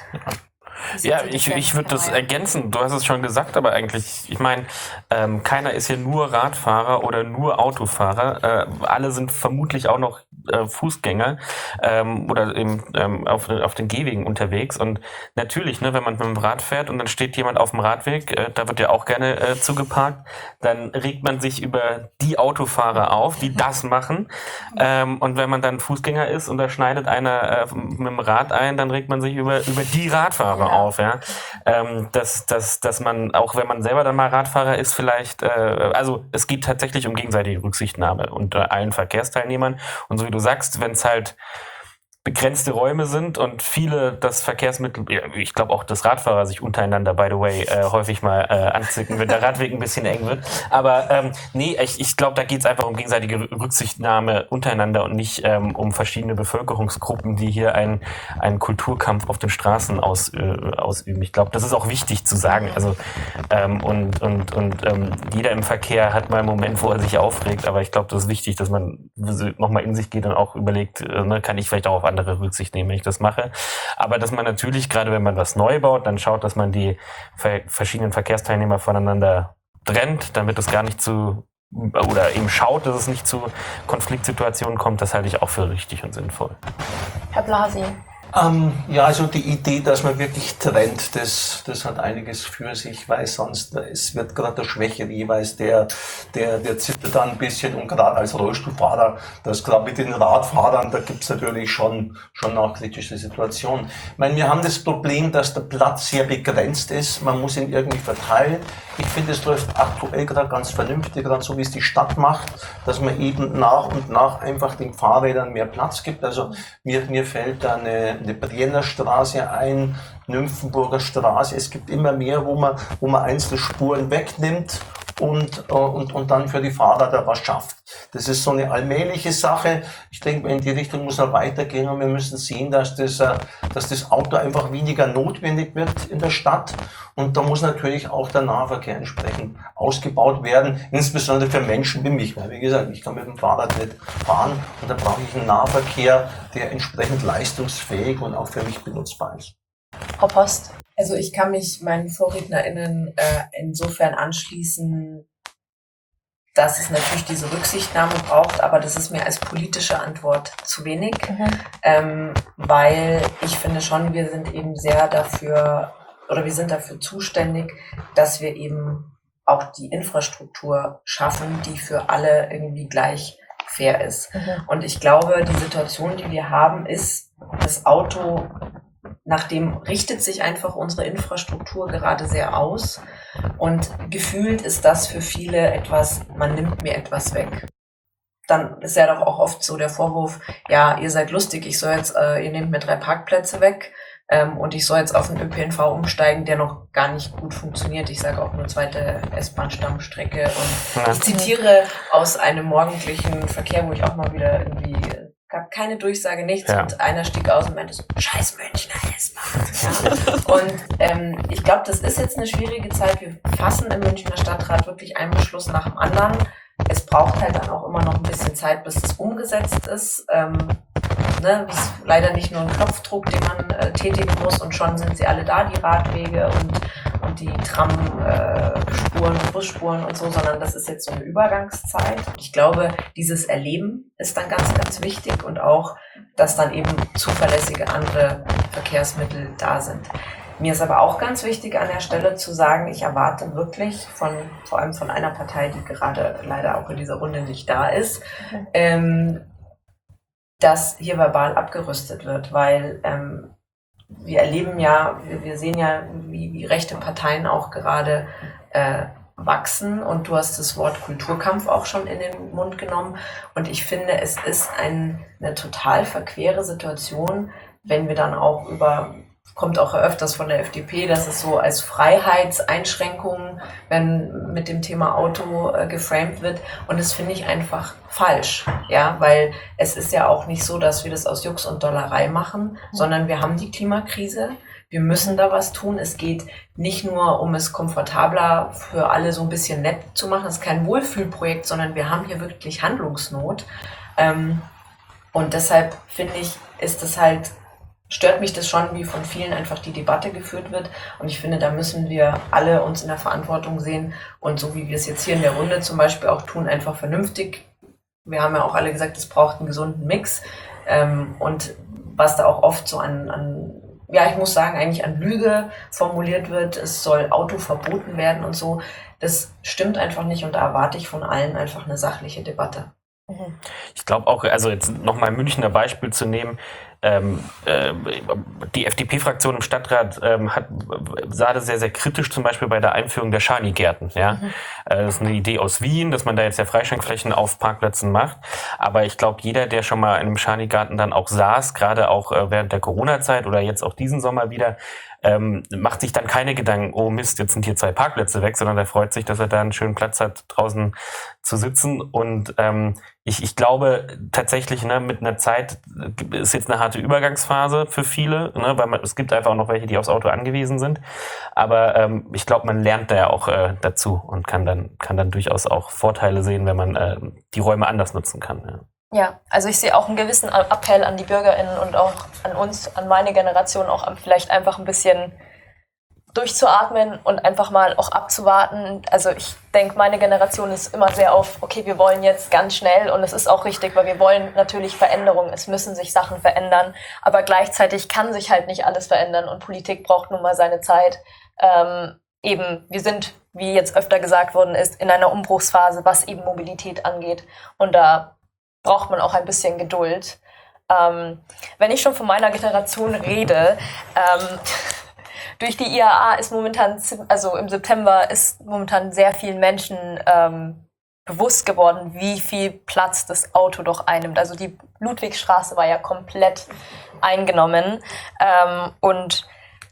Ja, ich, ich würde das ergänzen. Du hast es schon gesagt, aber eigentlich, ich meine, ähm, keiner ist hier nur Radfahrer oder nur Autofahrer. Äh, alle sind vermutlich auch noch äh, Fußgänger ähm, oder eben, ähm, auf, auf den Gehwegen unterwegs. Und natürlich, ne, wenn man mit dem Rad fährt und dann steht jemand auf dem Radweg, äh, da wird ja auch gerne äh, zugeparkt, dann regt man sich über die Autofahrer auf, die das machen. Ähm, und wenn man dann Fußgänger ist und da schneidet einer äh, mit dem Rad ein, dann regt man sich über, über die Radfahrer auf, ja. Ähm, dass, dass, dass man, auch wenn man selber dann mal Radfahrer ist, vielleicht, äh, also es geht tatsächlich um gegenseitige Rücksichtnahme unter allen Verkehrsteilnehmern. Und so wie du sagst, wenn es halt begrenzte Räume sind und viele das Verkehrsmittel, ja, ich glaube auch, dass Radfahrer sich untereinander, by the way, äh, häufig mal äh, anzicken, wenn der Radweg ein bisschen eng wird. Aber ähm, nee, ich, ich glaube, da geht es einfach um gegenseitige Rücksichtnahme untereinander und nicht ähm, um verschiedene Bevölkerungsgruppen, die hier einen, einen Kulturkampf auf den Straßen aus, äh, ausüben. Ich glaube, das ist auch wichtig zu sagen. Also ähm, und und und ähm, jeder im Verkehr hat mal einen Moment, wo er sich aufregt, aber ich glaube, das ist wichtig, dass man nochmal in sich geht und auch überlegt, äh, ne, kann ich vielleicht auch auf andere Rücksicht nehmen, wenn ich das mache. Aber dass man natürlich, gerade wenn man was neu baut, dann schaut, dass man die ver- verschiedenen Verkehrsteilnehmer voneinander trennt, damit es gar nicht zu, oder eben schaut, dass es nicht zu Konfliktsituationen kommt. Das halte ich auch für richtig und sinnvoll. Herr Blasi, Ähm, ja, also die Idee, dass man wirklich trennt, das, das hat einiges für sich, weil sonst, es wird gerade der Schwächere jeweils, der, der, der zittert dann ein bisschen und gerade als Rollstuhlfahrer, das gerade mit den Radfahrern, da gibt's natürlich schon, schon auch kritische Situationen. Ich meine, wir haben das Problem, dass der Platz sehr begrenzt ist, man muss ihn irgendwie verteilen. Ich finde, es läuft aktuell gerade ganz vernünftig, gerade so wie es die Stadt macht, dass man eben nach und nach einfach den Fahrrädern mehr Platz gibt. Also mir, mir fällt da eine, eine Brienner Straße ein, Nymphenburger Straße. Es gibt immer mehr, wo man, wo man einzelne Spuren wegnimmt und, und, und dann für die Fahrer da was schafft. Das ist so eine allmähliche Sache. Ich denke, in die Richtung muss man weitergehen und wir müssen sehen, dass das, dass das Auto einfach weniger notwendig wird in der Stadt. Und da muss natürlich auch der Nahverkehr entsprechend ausgebaut werden, insbesondere für Menschen wie mich. Weil, wie gesagt, ich kann mit dem Fahrrad nicht fahren und da brauche ich einen Nahverkehr, der entsprechend leistungsfähig und auch für mich benutzbar ist. Frau Post. Also ich kann mich meinen VorrednerInnen äh, insofern anschließen, dass es natürlich diese Rücksichtnahme braucht, aber das ist mir als politische Antwort zu wenig, mhm. ähm, weil ich finde schon, wir sind eben sehr dafür, oder wir sind dafür zuständig, dass wir eben auch die Infrastruktur schaffen, die für alle irgendwie gleich fair ist. Mhm. Und ich glaube, die Situation, die wir haben, ist, das Auto, nach dem richtet sich einfach unsere Infrastruktur gerade sehr aus. Und gefühlt ist das für viele etwas, man nimmt mir etwas weg. Dann ist ja doch auch oft so der Vorwurf, ja, ihr seid lustig, ich soll jetzt, äh, ihr nehmt mir drei Parkplätze weg ähm, und ich soll jetzt auf einen Ö P N V umsteigen, der noch gar nicht gut funktioniert. Ich sage auch nur zweite S-Bahn-Stammstrecke und ich zitiere aus einem morgendlichen Verkehr, wo ich auch mal wieder irgendwie, gab keine Durchsage, nichts ja. Und einer stieg aus und meinte so, scheiß Münchner S-Bahn. Ja. Und ähm, ich glaube, das ist jetzt eine schwierige Zeit. Wir fassen im Münchner Stadtrat wirklich einen Beschluss nach dem anderen. Es braucht halt dann auch immer noch ein bisschen Zeit, bis es umgesetzt ist. Ähm, ne, ist leider nicht nur ein Knopfdruck, den man äh, tätigen muss und schon sind sie alle da, die Radwege und, und die Tramspuren, äh, Busspuren und so, sondern das ist jetzt so eine Übergangszeit. Ich glaube, dieses Erleben ist dann ganz, ganz wichtig und auch, dass dann eben zuverlässige andere Verkehrsmittel da sind. Mir ist aber auch ganz wichtig an der Stelle zu sagen, ich erwarte wirklich von, vor allem von einer Partei, die gerade leider auch in dieser Runde nicht da ist, mhm. ähm, dass hier verbal abgerüstet wird, weil ähm, wir erleben ja, wir, wir sehen ja, wie, wie rechte Parteien auch gerade äh, wachsen und du hast das Wort Kulturkampf auch schon in den Mund genommen und ich finde, es ist ein, eine total verquere Situation, wenn wir dann auch über kommt auch öfters von der F D P, dass es so als Freiheitseinschränkungen, wenn mit dem Thema Auto äh, geframed wird. Und das finde ich einfach falsch, ja, weil es ist ja auch nicht so, dass wir das aus Jux und Dollerei machen, sondern wir haben die Klimakrise. Wir müssen da was tun. Es geht nicht nur um es komfortabler für alle so ein bisschen nett zu machen. Es ist kein Wohlfühlprojekt, sondern wir haben hier wirklich Handlungsnot. Ähm, und deshalb finde ich, ist es halt stört mich das schon, wie von vielen einfach die Debatte geführt wird. Und ich finde, da müssen wir alle uns in der Verantwortung sehen. Und so wie wir es jetzt hier in der Runde zum Beispiel auch tun, einfach vernünftig. Wir haben ja auch alle gesagt, es braucht einen gesunden Mix. Ähm, und was da auch oft so an, an, ja, ich muss sagen, eigentlich an Lüge formuliert wird, es soll Auto verboten werden und so. Das stimmt einfach nicht. Und da erwarte ich von allen einfach eine sachliche Debatte. Ich glaube auch, also jetzt nochmal ein Münchner Beispiel zu nehmen, ähm, äh, die F D P-Fraktion im Stadtrat ähm, hat, sah das sehr, sehr kritisch, zum Beispiel bei der Einführung der Schanigärten. Ja? Mhm. Äh, das ist eine Idee aus Wien, dass man da jetzt ja Freistellflächen auf Parkplätzen macht. Aber ich glaube, jeder, der schon mal in einem Schanigarten dann auch saß, gerade auch äh, während der Corona-Zeit oder jetzt auch diesen Sommer wieder, ähm, macht sich dann keine Gedanken, oh Mist, jetzt sind hier zwei Parkplätze weg, sondern der freut sich, dass er da einen schönen Platz hat, draußen zu sitzen. Und ähm, ich, ich glaube tatsächlich, ne, mit einer Zeit ist jetzt eine harte Übergangsphase für viele, ne, weil man, es gibt einfach auch noch welche, die aufs Auto angewiesen sind. Aber ähm, ich glaube, man lernt da ja auch äh, dazu und kann dann kann dann durchaus auch Vorteile sehen, wenn man äh, die Räume anders nutzen kann. Ja. Ja, also ich sehe auch einen gewissen Appell an die BürgerInnen und auch an uns, an meine Generation, auch vielleicht einfach ein bisschen durchzuatmen und einfach mal auch abzuwarten. Also ich denke, meine Generation ist immer sehr auf, okay, wir wollen jetzt ganz schnell und es ist auch richtig, weil wir wollen natürlich Veränderungen, es müssen sich Sachen verändern, aber gleichzeitig kann sich halt nicht alles verändern und Politik braucht nun mal seine Zeit. Ähm, eben, wir sind, wie jetzt öfter gesagt worden ist, in einer Umbruchsphase, was eben Mobilität angeht und da braucht man auch ein bisschen Geduld. Ähm, wenn ich schon von meiner Generation rede, ähm, durch die I A A ist momentan, also im September ist momentan sehr vielen Menschen ähm, bewusst geworden, wie viel Platz das Auto doch einnimmt. Also die Ludwigstraße war ja komplett eingenommen ähm, und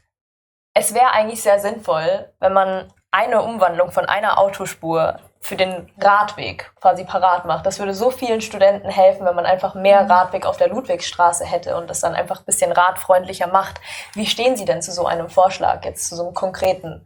es wäre eigentlich sehr sinnvoll, wenn man eine Umwandlung von einer Autospur für den Radweg quasi parat macht. Das würde so vielen Studenten helfen, wenn man einfach mehr Radweg auf der Ludwigstraße hätte und das dann einfach ein bisschen radfreundlicher macht. Wie stehen Sie denn zu so einem Vorschlag, jetzt zu so einem konkreten?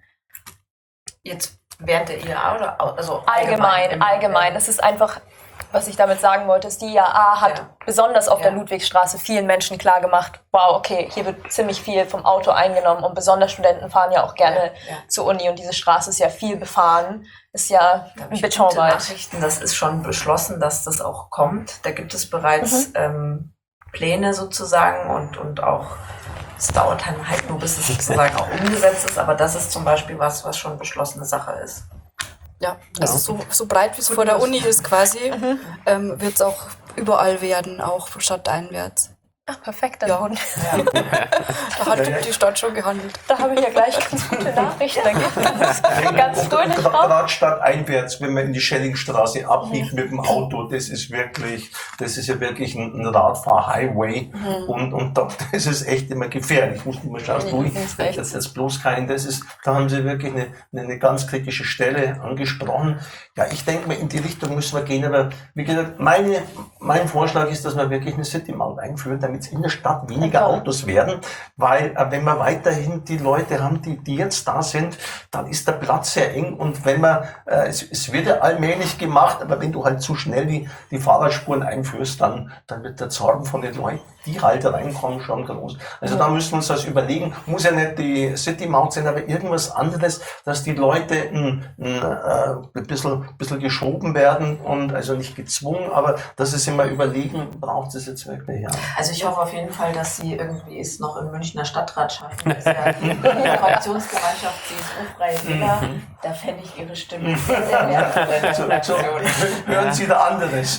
Jetzt während der I A A oder also allgemein? Allgemein, allgemein. Das ist einfach, was ich damit sagen wollte, ist, die I A A hat ja. besonders auf ja. der Ludwigstraße vielen Menschen klar gemacht, wow, okay, hier wird ziemlich viel vom Auto eingenommen und besonders Studenten fahren ja auch gerne ja. Ja. zur Uni und diese Straße ist ja viel befahren. Ist ja ein Betonwald. Das ist schon beschlossen, dass das auch kommt. Da gibt es bereits mhm. ähm, Pläne sozusagen und, und auch, es dauert dann halt nur, bis es sozusagen auch umgesetzt ist, aber das ist zum Beispiel was, was schon beschlossene Sache ist. Ja, also ja. So, so breit wie es vor der Uni ist quasi, mhm. ähm, wird es auch überall werden, auch stadteinwärts. Ach, perfekt. Dann ja. Ja. Da hat ja, die Stadt schon gehandelt. Da habe ich ja gleich ganz gute Nachrichten. Da geht das ganz fröhlich raus. Gerade stadteinwärts, wenn man in die Schellingstraße abbiegt mhm. mit dem Auto, das ist wirklich, das ist ja wirklich ein, ein Radfahr-Highway. Mhm. Und, und da, das ist echt immer gefährlich. Ich muss immer schauen, durch. Das ist bloß kein, das ist, da haben Sie wirklich eine, eine ganz kritische Stelle angesprochen. Ja, ich denke mal, in die Richtung müssen wir gehen. Aber wie gesagt, meine, mein Vorschlag ist, dass wir wirklich eine City-Maut einführen, damit in der Stadt weniger Autos werden, weil äh, wenn wir weiterhin die Leute haben, die, die jetzt da sind, dann ist der Platz sehr eng und wenn man, äh, es, es wird ja allmählich gemacht, aber wenn du halt zu schnell die, die Fahrradspuren einführst, dann, dann wird der Zorn von den Leuten, die halt reinkommen, schon groß. Also ja. da müssen wir uns das überlegen, muss ja nicht die City-Maut sein, aber irgendwas anderes, dass die Leute ein, ein, äh, ein bisschen, bisschen geschoben werden und also nicht gezwungen, aber dass sie sich mal überlegen, braucht es jetzt wirklich, ja. Also ich hoffe auf jeden Fall, dass Sie irgendwie es noch im Münchner Stadtrat schaffen. Das ist ja die Fraktionsgemeinschaft C S U-Freie Wähler. Da fände ich Ihre Stimme sehr, sehr wertvoll. So, so, hören Sie da anderes.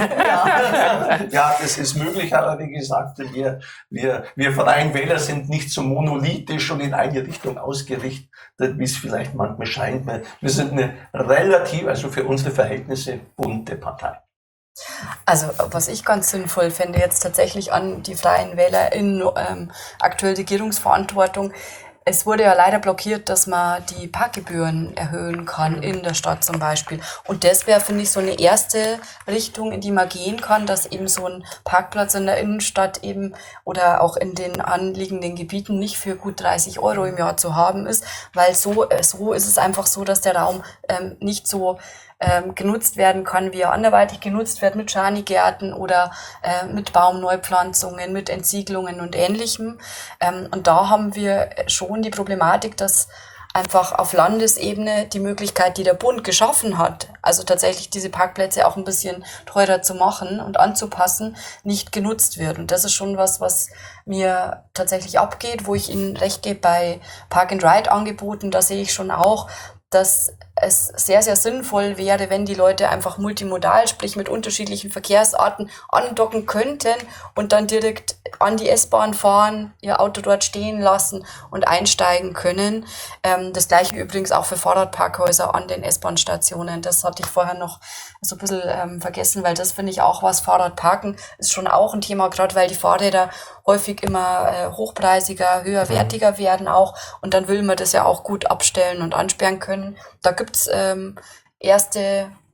Ja. Ja, das ist möglich, aber wie gesagt, wir, wir, wir Freien Wähler sind nicht so monolithisch und in eine Richtung ausgerichtet, wie es vielleicht manchmal scheint. Wir sind eine relativ, also für unsere Verhältnisse, bunte Partei. Also was ich ganz sinnvoll fände jetzt tatsächlich an die Freien Wähler in ähm, aktuell Regierungsverantwortung, es wurde ja leider blockiert, dass man die Parkgebühren erhöhen kann in der Stadt zum Beispiel. Und das wäre, finde ich, so eine erste Richtung, in die man gehen kann, dass eben so ein Parkplatz in der Innenstadt eben oder auch in den anliegenden Gebieten nicht für gut dreißig Euro im Jahr zu haben ist, weil so, so ist es einfach so, dass der Raum ähm, nicht so Ähm, genutzt werden kann, wie er anderweitig genutzt wird mit Schanigärten oder äh, mit Baumneupflanzungen, mit Entsiegelungen und Ähnlichem. Ähm, und da haben wir schon die Problematik, dass einfach auf Landesebene die Möglichkeit, die der Bund geschaffen hat, also tatsächlich diese Parkplätze auch ein bisschen teurer zu machen und anzupassen, nicht genutzt wird. Und das ist schon was, was mir tatsächlich abgeht, wo ich Ihnen recht gebe bei Park-and-Ride-Angeboten. Da sehe ich schon auch, dass es sehr, sehr sinnvoll wäre, wenn die Leute einfach multimodal, sprich mit unterschiedlichen Verkehrsarten andocken könnten und dann direkt an die S-Bahn fahren, ihr Auto dort stehen lassen und einsteigen können. Ähm, das gleiche übrigens auch für Fahrradparkhäuser an den S-Bahn-Stationen. Das hatte ich vorher noch so ein bisschen ähm, vergessen, weil das finde ich auch was. Fahrradparken ist schon auch ein Thema, gerade weil die Fahrräder häufig immer äh, hochpreisiger, höherwertiger mhm. werden auch und dann will man das ja auch gut abstellen und ansperren können. Da gibt's ähm, erste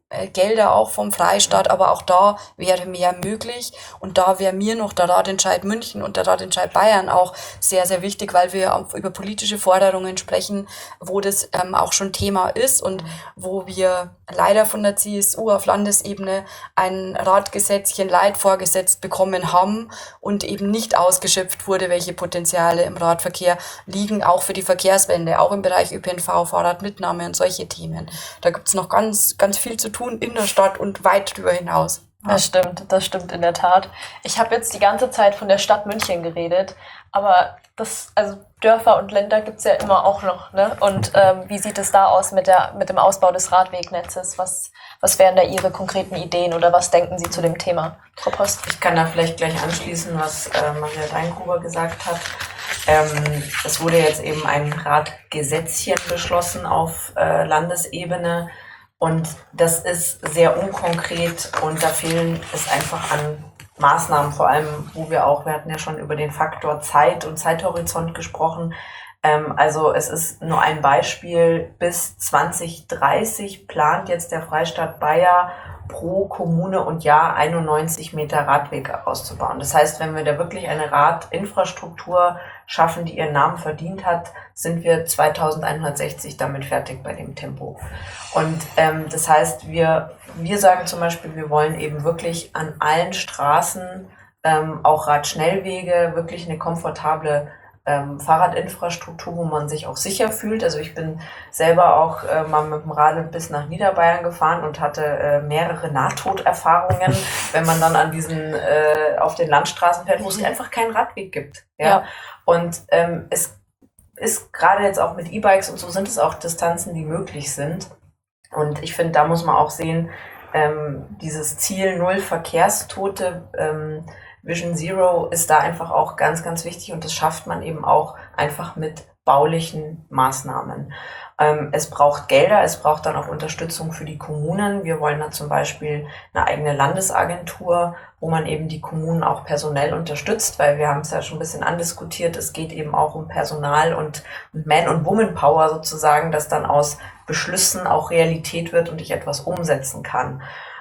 äh, Gelder auch vom Freistaat, aber auch da wäre mehr möglich. Und da wäre mir noch der Ratentscheid München und der Ratentscheid Bayern auch sehr, sehr wichtig, weil wir auch über politische Forderungen sprechen, wo das ähm, auch schon Thema ist und wo wir leider von der C S U auf Landesebene ein Radgesetzchen Light vorgesetzt bekommen haben und eben nicht ausgeschöpft wurde, welche Potenziale im Radverkehr liegen, auch für die Verkehrswende, auch im Bereich Ö P N V, Fahrradmitnahme und solche Themen. Da gibt es noch ganz, ganz viel zu tun in der Stadt und weit darüber hinaus. Das stimmt, das stimmt in der Tat. Ich habe jetzt die ganze Zeit von der Stadt München geredet, aber das, also Dörfer und Länder gibt es ja immer auch noch, ne? Und ähm, wie sieht es da aus mit der mit dem Ausbau des Radwegnetzes? Was, was wären da Ihre konkreten Ideen oder was denken Sie zu dem Thema, Frau Post? Ich kann da vielleicht gleich anschließen, was äh, Maria Deingruber gesagt hat. Ähm, es wurde jetzt eben ein Radgesetzchen beschlossen auf äh, Landesebene. Und das ist sehr unkonkret und da fehlen es einfach an Maßnahmen, vor allem, wo wir auch, wir hatten ja schon über den Faktor Zeit und Zeithorizont gesprochen. Ähm, also es ist nur ein Beispiel, bis zwanzig dreißig plant jetzt der Freistaat Bayer pro Kommune und Jahr einundneunzig Meter Radweg auszubauen. Das heißt, wenn wir da wirklich eine Radinfrastruktur schaffen, die ihren Namen verdient hat, sind wir zweitausendeinhundertsechzig damit fertig bei dem Tempo. Und ähm, das heißt, wir, wir sagen zum Beispiel, wir wollen eben wirklich an allen Straßen, ähm, auch Radschnellwege, wirklich eine komfortable Ähm, Fahrradinfrastruktur, wo man sich auch sicher fühlt. Also ich bin selber auch äh, mal mit dem Rad bis nach Niederbayern gefahren und hatte äh, mehrere Nahtoderfahrungen, wenn man dann an diesen äh, auf den Landstraßen fährt, wo es einfach keinen Radweg gibt. Ja. Ja. Und ähm, es ist gerade jetzt auch mit E-Bikes und so sind es auch Distanzen, die möglich sind. Und ich finde, da muss man auch sehen, ähm, dieses Ziel Null Verkehrstote, ähm, Vision Zero ist da einfach auch ganz, ganz wichtig und das schafft man eben auch einfach mit baulichen Maßnahmen. Ähm, es braucht Gelder, es braucht dann auch Unterstützung für die Kommunen. Wir wollen da zum Beispiel eine eigene Landesagentur, wo man eben die Kommunen auch personell unterstützt, weil wir haben es ja schon ein bisschen andiskutiert, es geht eben auch um Personal und, und Man- und Woman-Power sozusagen, dass dann aus Beschlüssen auch Realität wird und ich etwas umsetzen kann.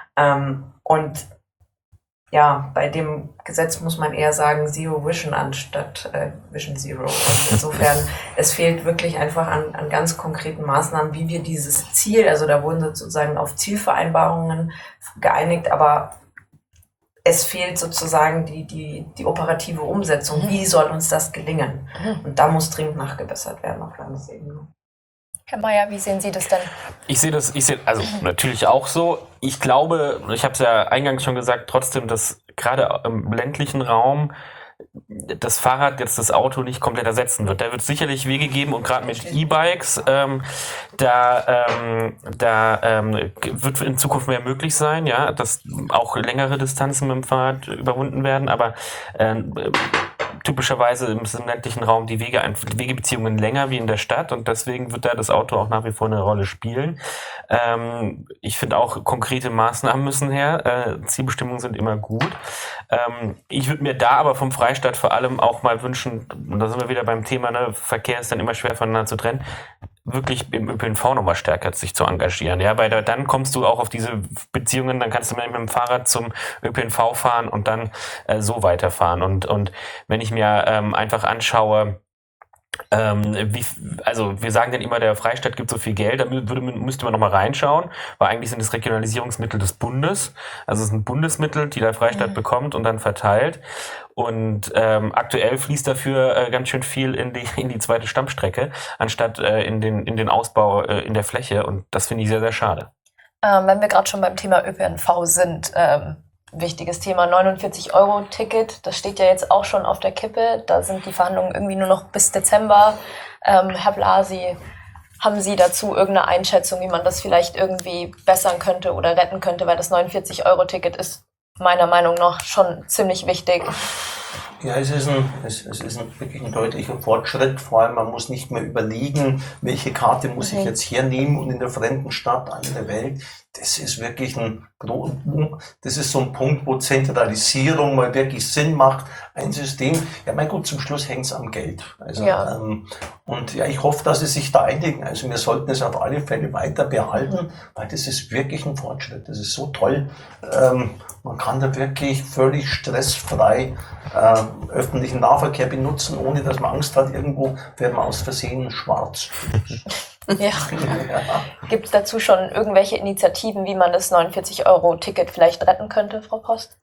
Ähm, und ja, bei dem Gesetz muss man eher sagen Zero Vision anstatt äh, Vision Zero. Und insofern, es fehlt wirklich einfach an, an ganz konkreten Maßnahmen, wie wir dieses Ziel, also da wurden sozusagen auf Zielvereinbarungen geeinigt, aber es fehlt sozusagen die, die, die operative Umsetzung. Wie soll uns das gelingen? Und da muss dringend nachgebessert werden auf Landesebene. Herr Mayer, wie sehen Sie das denn? Ich sehe das, ich sehe also natürlich auch so. Ich glaube, ich habe es ja eingangs schon gesagt, trotzdem, dass gerade im ländlichen Raum das Fahrrad jetzt das Auto nicht komplett ersetzen wird. Da wird sicherlich Wege geben und gerade mit E-Bikes, ähm, da, ähm, da ähm, wird in Zukunft mehr möglich sein, ja, dass auch längere Distanzen mit dem Fahrrad überwunden werden, aber ähm, typischerweise im ländlichen Raum die Wege, die Wegebeziehungen länger wie in der Stadt und deswegen wird da das Auto auch nach wie vor eine Rolle spielen. Ähm, ich finde auch, konkrete Maßnahmen müssen her. Äh, Zielbestimmungen sind immer gut. Ähm, ich würde mir da aber vom Freistaat vor allem auch mal wünschen, und da sind wir wieder beim Thema, ne, Verkehr ist dann immer schwer voneinander zu trennen, wirklich im Ö P N V nochmal stärker sich zu engagieren. Ja, weil da, dann kommst du auch auf diese Beziehungen, dann kannst du mit dem Fahrrad zum Ö P N V fahren und dann äh, so weiterfahren. Und, und wenn ich mir ähm, einfach anschaue, Ähm, wie, also wir sagen dann immer, der Freistaat gibt so viel Geld, da würde, müsste man nochmal reinschauen, weil eigentlich sind es Regionalisierungsmittel des Bundes, also es sind Bundesmittel, die der Freistaat mhm. bekommt und dann verteilt und ähm, aktuell fließt dafür äh, ganz schön viel in die in die zweite Stammstrecke, anstatt äh, in den in den Ausbau äh, in der Fläche und das finde ich sehr, sehr schade. Ähm, wenn wir gerade schon beim Thema Ö P N V sind, ähm wichtiges Thema, neunundvierzig Euro Ticket, das steht ja jetzt auch schon auf der Kippe, da sind die Verhandlungen irgendwie nur noch bis Dezember. Ähm, Herr Blasi, haben Sie dazu irgendeine Einschätzung, wie man das vielleicht irgendwie bessern könnte oder retten könnte, weil das neunundvierzig Euro Ticket ist meiner Meinung nach schon ziemlich wichtig. Ja, es ist, ein, es, es ist ein, wirklich ein deutlicher Fortschritt. Vor allem, man muss nicht mehr überlegen, welche Karte muss ich jetzt hernehmen und in der fremden Stadt, in der Welt, das ist wirklich ein, das ist so ein Punkt, wo Zentralisierung mal wirklich Sinn macht. Ein System, ja mein gut, zum Schluss hängt es am Geld. Also, Ja. ähm, und ja, ich hoffe, dass sie sich da einigen. Also wir sollten es auf alle Fälle weiter behalten, weil das ist wirklich ein Fortschritt. Das ist so toll. Ähm, man kann da wirklich völlig stressfrei äh, öffentlichen Nahverkehr benutzen, ohne dass man Angst hat, irgendwo wird man aus Versehen schwarz. Ja. Ja. Gibt es dazu schon irgendwelche Initiativen, wie man das neunundvierzig Euro Ticket vielleicht retten könnte, Frau Post?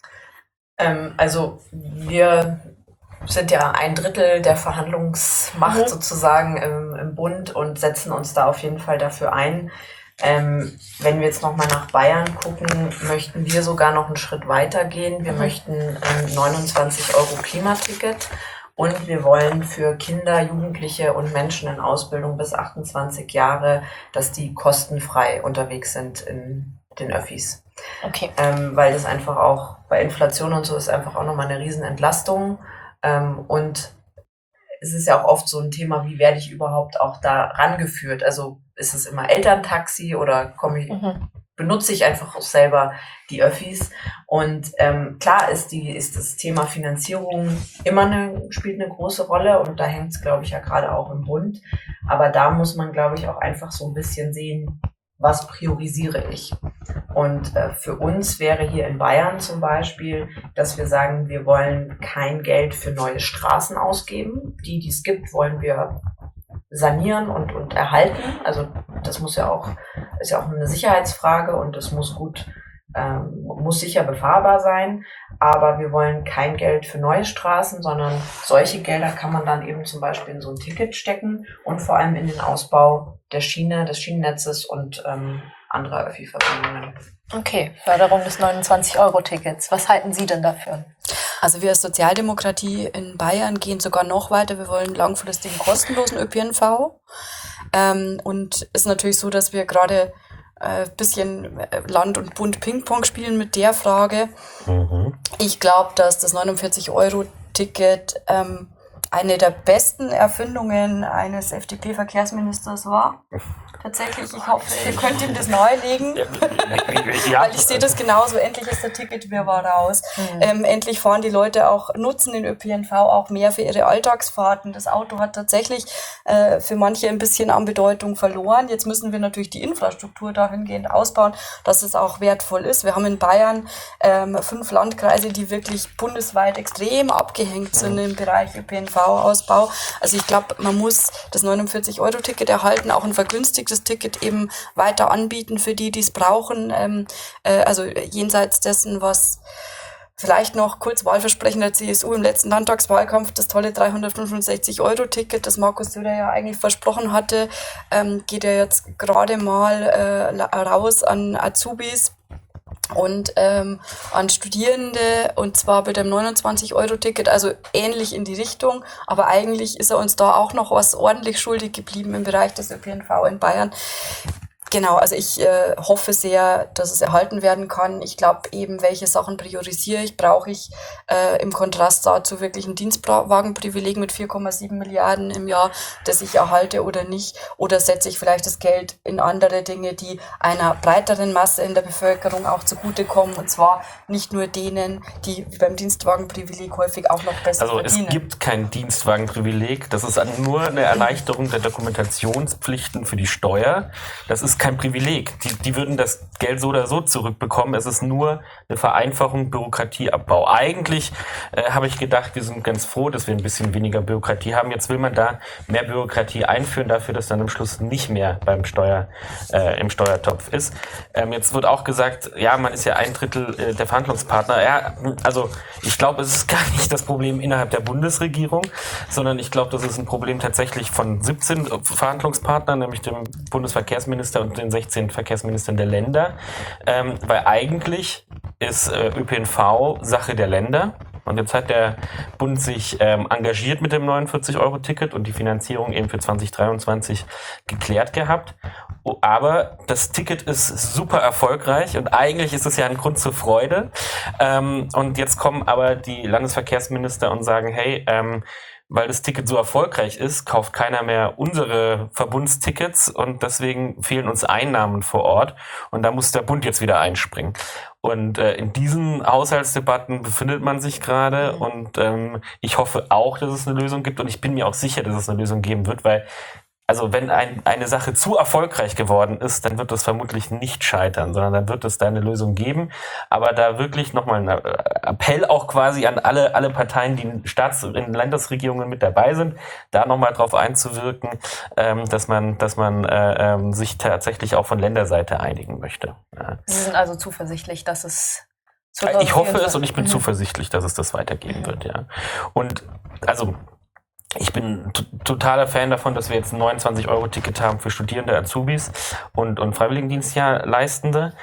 Ähm, also wir sind ja ein Drittel der Verhandlungsmacht Mhm. sozusagen im, im Bund und setzen uns da auf jeden Fall dafür ein. Ähm, wenn wir jetzt nochmal nach Bayern gucken, möchten wir sogar noch einen Schritt weiter gehen. Wir Mhm. möchten ähm, neunundzwanzig Euro Klimaticket. Und wir wollen für Kinder, Jugendliche und Menschen in Ausbildung bis achtundzwanzig Jahre, dass die kostenfrei unterwegs sind in den Öffis. Okay. Ähm, weil das einfach auch bei Inflation und so ist einfach auch nochmal eine Riesenentlastung. Ähm, und es ist ja auch oft so ein Thema, wie werde ich überhaupt auch da rangeführt? Also ist es immer Elterntaxi oder komme ich, Mhm. benutze ich einfach auch selber die Öffis. Und ähm, klar ist die ist das Thema Finanzierung immer eine, spielt eine große Rolle und da hängt es, glaube ich, ja gerade auch im Bund. Aber da muss man, glaube ich, auch einfach so ein bisschen sehen, was priorisiere ich. Und äh, für uns wäre hier in Bayern zum Beispiel, dass wir sagen, wir wollen kein Geld für neue Straßen ausgeben. Die, die es gibt, wollen wir sanieren und, und erhalten. Also das muss ja auch, ist ja auch eine Sicherheitsfrage und das muss gut, ähm, muss sicher befahrbar sein. Aber wir wollen kein Geld für neue Straßen, sondern solche Gelder kann man dann eben zum Beispiel in so ein Ticket stecken und vor allem in den Ausbau der Schiene, des Schienennetzes und ähm, anderer Öffi-Verbindungen. Okay, Förderung des neunundzwanzig Euro Tickets. Was halten Sie denn dafür? Also wir als Sozialdemokratie in Bayern gehen sogar noch weiter. Wir wollen langfristigen kostenlosen Ö P N V. Ähm, und ist natürlich so, dass wir gerade ein äh, bisschen Land und Bund Ping-Pong spielen mit der Frage. Mhm. Ich glaube, dass das neunundvierzig Euro Ticket ähm, eine der besten Erfindungen eines F D P-Verkehrsministers war. Tatsächlich, ich hoffe, ihr könnt ihm das nahelegen, Ja. weil ich sehe das genauso. Endlich ist der Ticketwirrwarr raus. Mhm. Ähm, endlich fahren die Leute auch, nutzen den Ö P N V auch mehr für ihre Alltagsfahrten. Das Auto hat tatsächlich äh, für manche ein bisschen an Bedeutung verloren. Jetzt müssen wir natürlich die Infrastruktur dahingehend ausbauen, dass es auch wertvoll ist. Wir haben in Bayern ähm, fünf Landkreise, die wirklich bundesweit extrem abgehängt sind im Bereich Ö P N V-Ausbau. Also ich glaube, man muss das neunundvierzig Euro Ticket erhalten, auch ein vergünstigtes Ticket eben weiter anbieten für die, die es brauchen. Ähm, äh, also jenseits dessen, was vielleicht noch kurz Wahlversprechen der C S U im letzten Landtagswahlkampf, das tolle dreihundertfünfundsechzig Euro Ticket, das Markus Söder ja eigentlich versprochen hatte, ähm, geht ja jetzt gerade mal äh, raus an Azubis und ähm, an Studierende, und zwar mit dem neunundzwanzig Euro Ticket, also ähnlich in die Richtung, aber eigentlich ist er uns da auch noch was ordentlich schuldig geblieben im Bereich des Ö P N V in Bayern. Genau, also ich äh, hoffe sehr, dass es erhalten werden kann. Ich glaube eben, welche Sachen priorisiere ich, brauche ich äh, im Kontrast dazu wirklich ein Dienstwagenprivileg mit vier Komma sieben Milliarden im Jahr, das ich erhalte oder nicht, oder setze ich vielleicht das Geld in andere Dinge, die einer breiteren Masse in der Bevölkerung auch zugutekommen, und zwar nicht nur denen, die beim Dienstwagenprivileg häufig auch noch besser Also verdienen. es gibt kein Dienstwagenprivileg, das ist nur eine Erleichterung der Dokumentationspflichten für die Steuer. Das ist kein Privileg. Die, die würden das Geld so oder so zurückbekommen. Es ist nur eine Vereinfachung, Bürokratieabbau. Eigentlich äh, habe ich gedacht, wir sind ganz froh, dass wir ein bisschen weniger Bürokratie haben. Jetzt will man da mehr Bürokratie einführen, dafür, dass dann am Schluss nicht mehr beim Steuer, äh, im Steuertopf ist. Ähm, jetzt wird auch gesagt, ja, man ist ja ein Drittel äh, der Verhandlungspartner. Ja, also ich glaube, es ist gar nicht das Problem innerhalb der Bundesregierung, sondern ich glaube, das ist ein Problem tatsächlich von siebzehn Verhandlungspartnern, nämlich dem Bundesverkehrsminister und den sechzehn Verkehrsministern der Länder, ähm, weil eigentlich ist äh, Ö P N V Sache der Länder. Und jetzt hat der Bund sich ähm, engagiert mit dem neunundvierzig Euro Ticket und die Finanzierung eben für zwanzig dreiundzwanzig geklärt gehabt. Aber das Ticket ist super erfolgreich und eigentlich ist es ja ein Grund zur Freude. Ähm, und jetzt kommen aber die Landesverkehrsminister und sagen, hey, ähm, weil das Ticket so erfolgreich ist, kauft keiner mehr unsere Verbundstickets und deswegen fehlen uns Einnahmen vor Ort und da muss der Bund jetzt wieder einspringen. Und äh, in diesen Haushaltsdebatten befindet man sich gerade mhm. und ähm, ich hoffe auch, dass es eine Lösung gibt und ich bin mir auch sicher, dass es eine Lösung geben wird, weil also wenn ein, eine Sache zu erfolgreich geworden ist, dann wird das vermutlich nicht scheitern, sondern dann wird es da eine Lösung geben. Aber da wirklich nochmal ein Appell auch quasi an alle, alle Parteien, die in Staats- und in Landesregierungen mit dabei sind, da nochmal drauf einzuwirken, ähm, dass man, dass man äh, ähm, sich tatsächlich auch von Länderseite einigen möchte. Ja. Sie sind also zuversichtlich, dass es Ich hoffe es und ich bin mhm. zuversichtlich, dass es das weitergehen mhm. wird, ja. Und also ich bin t- totaler Fan davon, dass wir jetzt ein neunundzwanzig Euro Ticket haben für Studierende, Azubis und, und Freiwilligendienstleistende.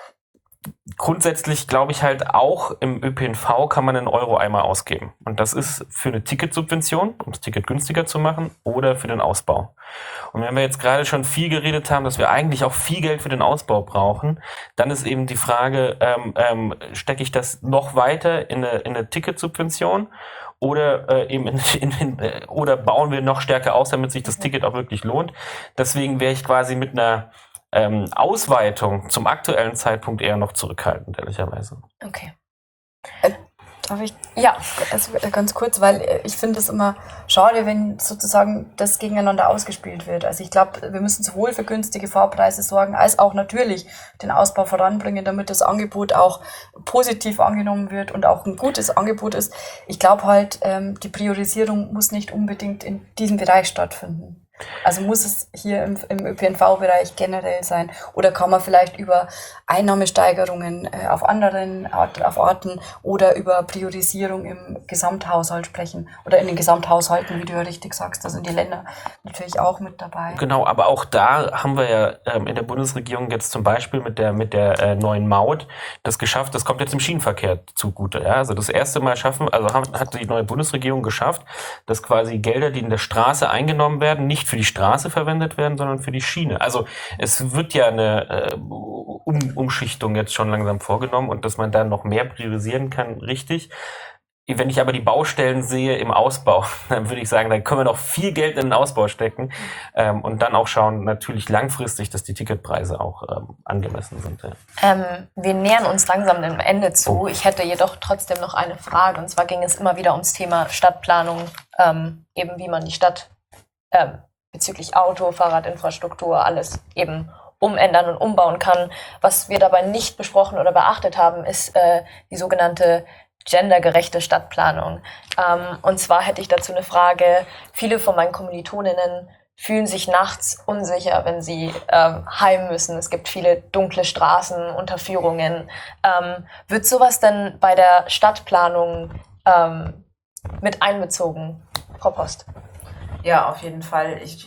Grundsätzlich glaube ich halt auch, im Ö P N V kann man einen Euro einmal ausgeben. Und das ist für eine Ticketsubvention, um das Ticket günstiger zu machen, oder für den Ausbau. Und wenn wir jetzt gerade schon viel geredet haben, dass wir eigentlich auch viel Geld für den Ausbau brauchen, dann ist eben die Frage, ähm, ähm, stecke ich das noch weiter in eine, in eine Ticketsubvention? Oder äh, eben in, in, in, äh, oder bauen wir noch stärker aus, damit sich das Ticket auch wirklich lohnt. Deswegen wäre ich quasi mit einer ähm, Ausweitung zum aktuellen Zeitpunkt eher noch zurückhaltend, ehrlicherweise. Okay. Äh, darf ich? Ja. Also ganz kurz, weil ich finde es immer schade, wenn sozusagen das gegeneinander ausgespielt wird. Also ich glaube, wir müssen sowohl für günstige Fahrpreise sorgen, als auch natürlich den Ausbau voranbringen, damit das Angebot auch positiv angenommen wird und auch ein gutes Angebot ist. Ich glaube halt, ähm, die Priorisierung muss nicht unbedingt in diesem Bereich stattfinden. Also muss es hier im, im Ö P N V-Bereich generell sein oder kann man vielleicht über Einnahmesteigerungen äh, auf anderen Art, auf Arten oder über Priorisierung im Gesamthaushalt sprechen oder in den Gesamthaushalten, wie du ja richtig sagst, da sind die Länder natürlich auch mit dabei. Genau, aber auch da haben wir ja ähm, in der Bundesregierung jetzt zum Beispiel mit der mit der äh, neuen Maut das geschafft, das kommt jetzt im Schienenverkehr zugute. Ja? Also das erste Mal schaffen, also hat, hat die neue Bundesregierung geschafft, dass quasi Gelder, die in der Straße eingenommen werden, nicht für die Straße verwendet werden, sondern für die Schiene. Also es wird ja eine äh, um, Umschichtung jetzt schon langsam vorgenommen und dass man da noch mehr priorisieren kann, richtig. Wenn ich aber die Baustellen sehe im Ausbau, dann würde ich sagen, dann können wir noch viel Geld in den Ausbau stecken ähm, und dann auch schauen, natürlich langfristig, dass die Ticketpreise auch ähm, angemessen sind. Ja. Ähm, wir nähern uns langsam dem Ende zu. Oh. Ich hätte jedoch trotzdem noch eine Frage. Und zwar ging es immer wieder ums Thema Stadtplanung, ähm, eben wie man die Stadt ähm, bezüglich Auto, Fahrradinfrastruktur, alles eben umändern und umbauen kann. Was wir dabei nicht besprochen oder beachtet haben, ist äh, die sogenannte gendergerechte Stadtplanung. Ähm, und zwar hätte ich dazu eine Frage. Viele von meinen Kommilitoninnen fühlen sich nachts unsicher, wenn sie ähm, heim müssen. Es gibt viele dunkle Straßen, Unterführungen. Ähm, wird sowas denn bei der Stadtplanung ähm, mit einbezogen, Frau Post? Ja, auf jeden Fall. Ich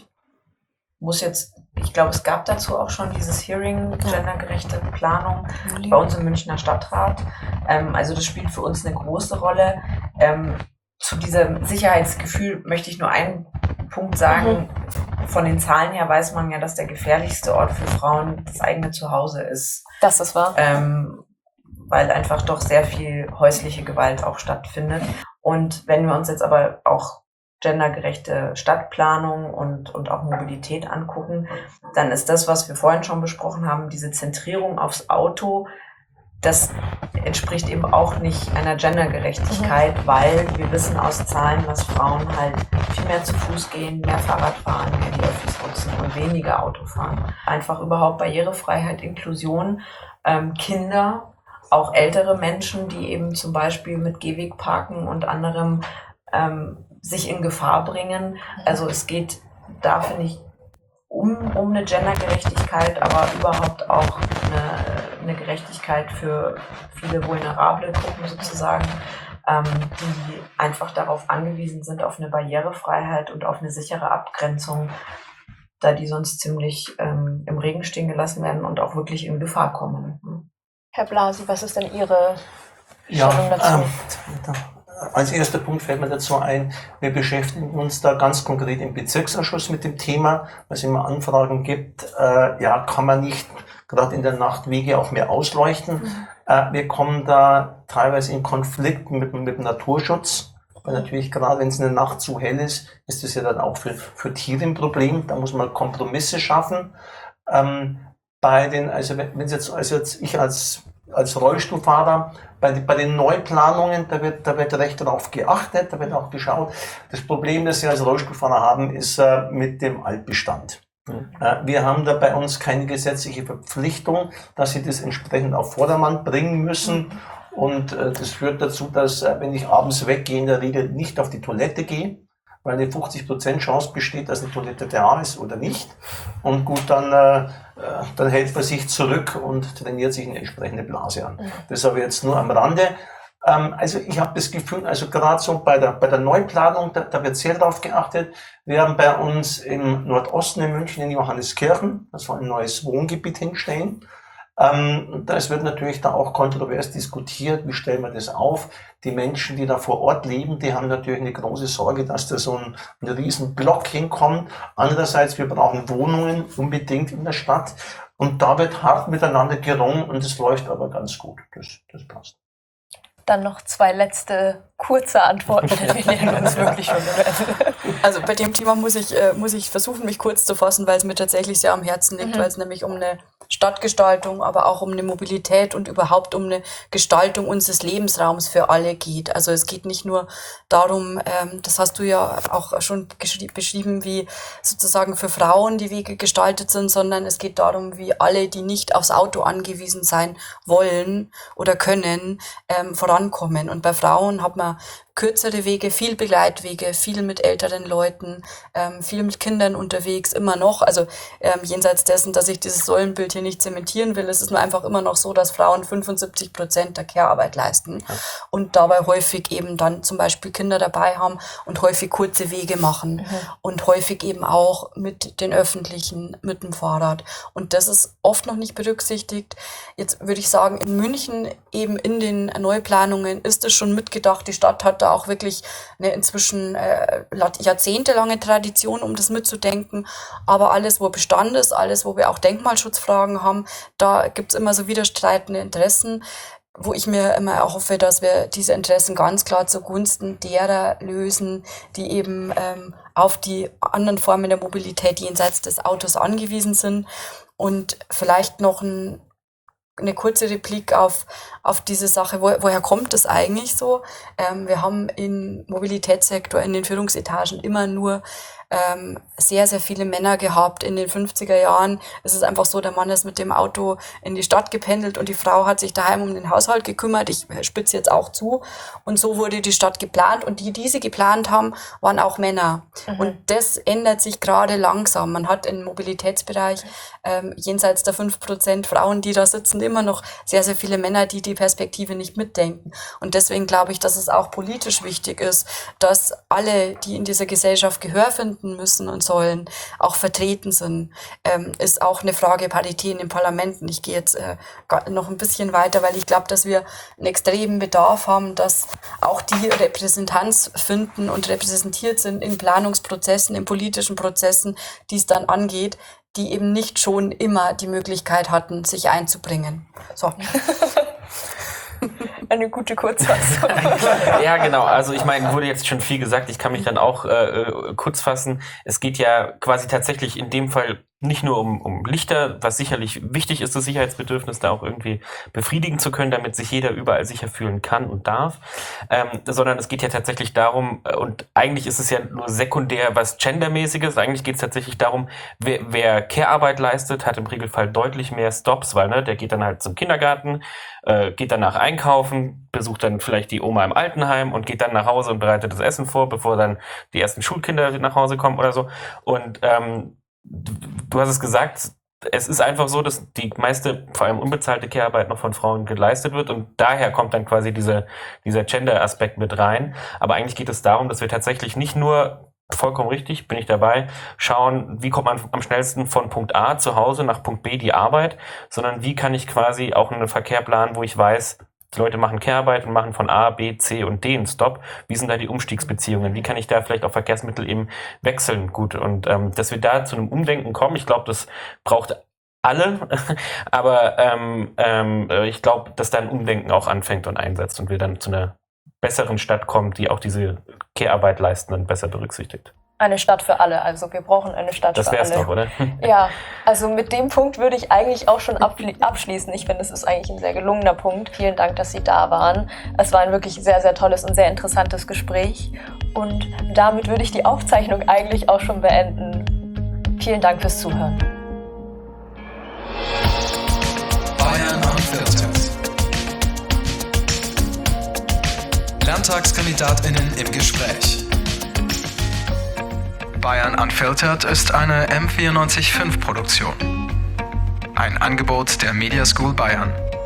muss jetzt, ich glaube, es gab dazu auch schon dieses Hearing, gendergerechte Planung bei uns im Münchner Stadtrat. Ähm, also das spielt für uns eine große Rolle. Ähm, zu diesem Sicherheitsgefühl möchte ich nur einen Punkt sagen. Mhm. Von den Zahlen her weiß man ja, dass der gefährlichste Ort für Frauen das eigene Zuhause ist. Das ist wahr. Ähm, weil einfach doch sehr viel häusliche Gewalt auch stattfindet. Und wenn wir uns jetzt aber auch gendergerechte Stadtplanung und, und auch Mobilität angucken, dann ist das, was wir vorhin schon besprochen haben, diese Zentrierung aufs Auto, das entspricht eben auch nicht einer Gendergerechtigkeit, mhm. weil wir wissen aus Zahlen, dass Frauen halt viel mehr zu Fuß gehen, mehr Fahrrad fahren, mehr die Öffis nutzen und weniger Auto fahren. Einfach überhaupt Barrierefreiheit, Inklusion, ähm, Kinder, auch ältere Menschen, die eben zum Beispiel mit Gehwegparken und anderem ähm, sich in Gefahr bringen. Also es geht da, finde ich, um, um eine Gendergerechtigkeit, aber überhaupt auch eine, eine Gerechtigkeit für viele vulnerable Gruppen sozusagen, ähm, die einfach darauf angewiesen sind, auf eine Barrierefreiheit und auf eine sichere Abgrenzung, da die sonst ziemlich ähm, im Regen stehen gelassen werden und auch wirklich in Gefahr kommen. Herr Blasi, was ist denn Ihre ja, Stellung dazu? Ähm, Als erster Punkt fällt mir dazu ein, wir beschäftigen uns da ganz konkret im Bezirksausschuss mit dem Thema, weil es immer Anfragen gibt, äh, ja, kann man nicht gerade in der Nacht Wege auch mehr ausleuchten. Mhm. Äh, wir kommen da teilweise in Konflikt mit, mit dem Naturschutz, weil natürlich gerade wenn es in der Nacht zu hell ist, ist das ja dann auch für, für Tiere ein Problem. Da muss man Kompromisse schaffen. Ähm, bei den, also wenn wenn jetzt, also jetzt ich als als Rollstuhlfahrer, bei, bei den Neuplanungen, da wird, da wird recht darauf geachtet, da wird auch geschaut. Das Problem, das wir als Rollstuhlfahrer haben, ist äh, mit dem Altbestand. Mhm. Äh, wir haben da bei uns keine gesetzliche Verpflichtung, dass sie das entsprechend auf Vordermann bringen müssen. Und äh, das führt dazu, dass äh, wenn ich abends weggehe, in der Regel nicht auf die Toilette gehe, weil eine fünfzig Prozent Chance besteht, dass eine Toilette da ist oder nicht. Und gut, dann, äh, dann hält man sich zurück und trainiert sich eine entsprechende Blase an. Das aber jetzt nur am Rande. Ähm, also ich habe das Gefühl, also gerade so bei der, bei der Neuplanung, da, da wird sehr darauf geachtet. Wir haben bei uns im Nordosten in München in Johanneskirchen, das soll ein neues Wohngebiet hinstellen. Ähm, das wird natürlich da auch kontrovers diskutiert, wie stellen wir das auf. Die Menschen, die da vor Ort leben, die haben natürlich eine große Sorge, dass da so ein, ein riesen Block hinkommt. Andererseits, wir brauchen Wohnungen unbedingt in der Stadt und da wird hart miteinander gerungen und es läuft aber ganz gut. Das, das passt. Dann noch zwei letzte kurze Antworten, wir nähern uns wirklich schon. Also bei dem Thema muss ich, äh, muss ich versuchen, mich kurz zu fassen, weil es mir tatsächlich sehr am Herzen liegt, mhm. weil es nämlich um eine Stadtgestaltung, aber auch um eine Mobilität und überhaupt um eine Gestaltung unseres Lebensraums für alle geht. Also es geht nicht nur darum, ähm, das hast du ja auch schon beschrieben, wie sozusagen für Frauen die Wege gestaltet sind, sondern es geht darum, wie alle, die nicht aufs Auto angewiesen sein wollen oder können, ähm, vorankommen. Und bei Frauen hat man kürzere Wege, viel Begleitwege, viel mit älteren Leuten, ähm, viel mit Kindern unterwegs, immer noch. Also ähm, jenseits dessen, dass ich dieses Säulenbild hier nicht zementieren will, es ist nur einfach immer noch so, dass Frauen fünfundsiebzig Prozent der Care-Arbeit leisten und dabei häufig eben dann zum Beispiel Kinder dabei haben und häufig kurze Wege machen mhm. und häufig eben auch mit den Öffentlichen, mit dem Fahrrad. Und das ist oft noch nicht berücksichtigt. Jetzt würde ich sagen, in München eben in den Neuplanungen ist es schon mitgedacht. Die Stadt hat da auch wirklich eine inzwischen äh, jahrzehntelange Tradition, um das mitzudenken. Aber alles, wo Bestand ist, alles, wo wir auch Denkmalschutzfragen haben, da gibt's immer so widerstreitende Interessen, wo ich mir immer auch hoffe, dass wir diese Interessen ganz klar zugunsten derer lösen, die eben ähm, auf die anderen Formen der Mobilität jenseits des Autos angewiesen sind. Und vielleicht noch ein eine kurze Replik auf, auf diese Sache, wo, woher kommt das eigentlich so? Ähm, wir haben im Mobilitätssektor in den Führungsetagen immer nur ähm, sehr, sehr viele Männer gehabt. In den fünfziger Jahren ist es einfach so, der Mann ist mit dem Auto in die Stadt gependelt und die Frau hat sich daheim um den Haushalt gekümmert. Ich spitze jetzt auch zu. Und so wurde die Stadt geplant und die, die sie geplant haben, waren auch Männer. Mhm. Und das ändert sich gerade langsam. Man hat im Mobilitätsbereich ähm, jenseits der fünf Prozent Frauen, die da sitzen, immer noch sehr, sehr viele Männer, die die Perspektive nicht mitdenken. Und deswegen glaube ich, dass es auch politisch wichtig ist, dass alle, die in dieser Gesellschaft Gehör finden müssen und sollen, auch vertreten sind. Ähm, ist auch eine Frage Parität in den Parlamenten. Ich gehe jetzt äh, noch ein bisschen weiter, weil ich glaube, dass wir einen extremen Bedarf haben, dass auch die Repräsentanz finden und repräsentiert sind in Planungsprozessen, in politischen Prozessen, die es dann angeht, die eben nicht schon immer die Möglichkeit hatten, sich einzubringen. So. Eine gute Kurzfassung. Ja, genau. Also ich meine, wurde jetzt schon viel gesagt. Ich kann mich dann auch äh, kurz fassen. Es geht ja quasi tatsächlich in dem Fall nicht nur um, um Lichter, was sicherlich wichtig ist, das Sicherheitsbedürfnis da auch irgendwie befriedigen zu können, damit sich jeder überall sicher fühlen kann und darf, ähm, sondern es geht ja tatsächlich darum, und eigentlich ist es ja nur sekundär was Gendermäßiges, eigentlich geht es tatsächlich darum, wer, wer Care-Arbeit leistet, hat im Regelfall deutlich mehr Stops, weil ne, der geht dann halt zum Kindergarten, äh, geht danach einkaufen, besucht dann vielleicht die Oma im Altenheim und geht dann nach Hause und bereitet das Essen vor, bevor dann die ersten Schulkinder nach Hause kommen oder so. Und ähm, du hast es gesagt, es ist einfach so, dass die meiste, vor allem unbezahlte Care-Arbeit noch von Frauen geleistet wird und daher kommt dann quasi diese, dieser Gender-Aspekt mit rein. Aber eigentlich geht es darum, dass wir tatsächlich nicht nur, vollkommen richtig, bin ich dabei, schauen, wie kommt man am schnellsten von Punkt A zu Hause nach Punkt B die Arbeit, sondern wie kann ich quasi auch einen Verkehr planen, wo ich weiß, die Leute machen Care-Arbeit und machen von A, B, C und D einen Stopp. Wie sind da die Umstiegsbeziehungen? Wie kann ich da vielleicht auch Verkehrsmittel eben wechseln? Gut, und ähm, dass wir da zu einem Umdenken kommen, ich glaube, das braucht alle, aber ähm, ähm, ich glaube, dass da ein Umdenken auch anfängt und einsetzt und wir dann zu einer besseren Stadt kommt, die auch diese Care-Arbeit Leistenden besser berücksichtigt. Eine Stadt für alle, also wir brauchen eine Stadt Das für wär's alle. doch, oder? Ja, also mit dem Punkt würde ich eigentlich auch schon abschli- abschließen. Ich finde, es ist eigentlich ein sehr gelungener Punkt. Vielen Dank, dass Sie da waren. Es war ein wirklich sehr, sehr tolles und sehr interessantes Gespräch. Und damit würde ich die Aufzeichnung eigentlich auch schon beenden. Vielen Dank fürs Zuhören. Bayern Unfiltered. LandtagskandidatInnen im Gespräch. Bayern Unfiltered ist eine M vierundneunzig Komma fünf Produktion. Ein Angebot der Media School Bayern.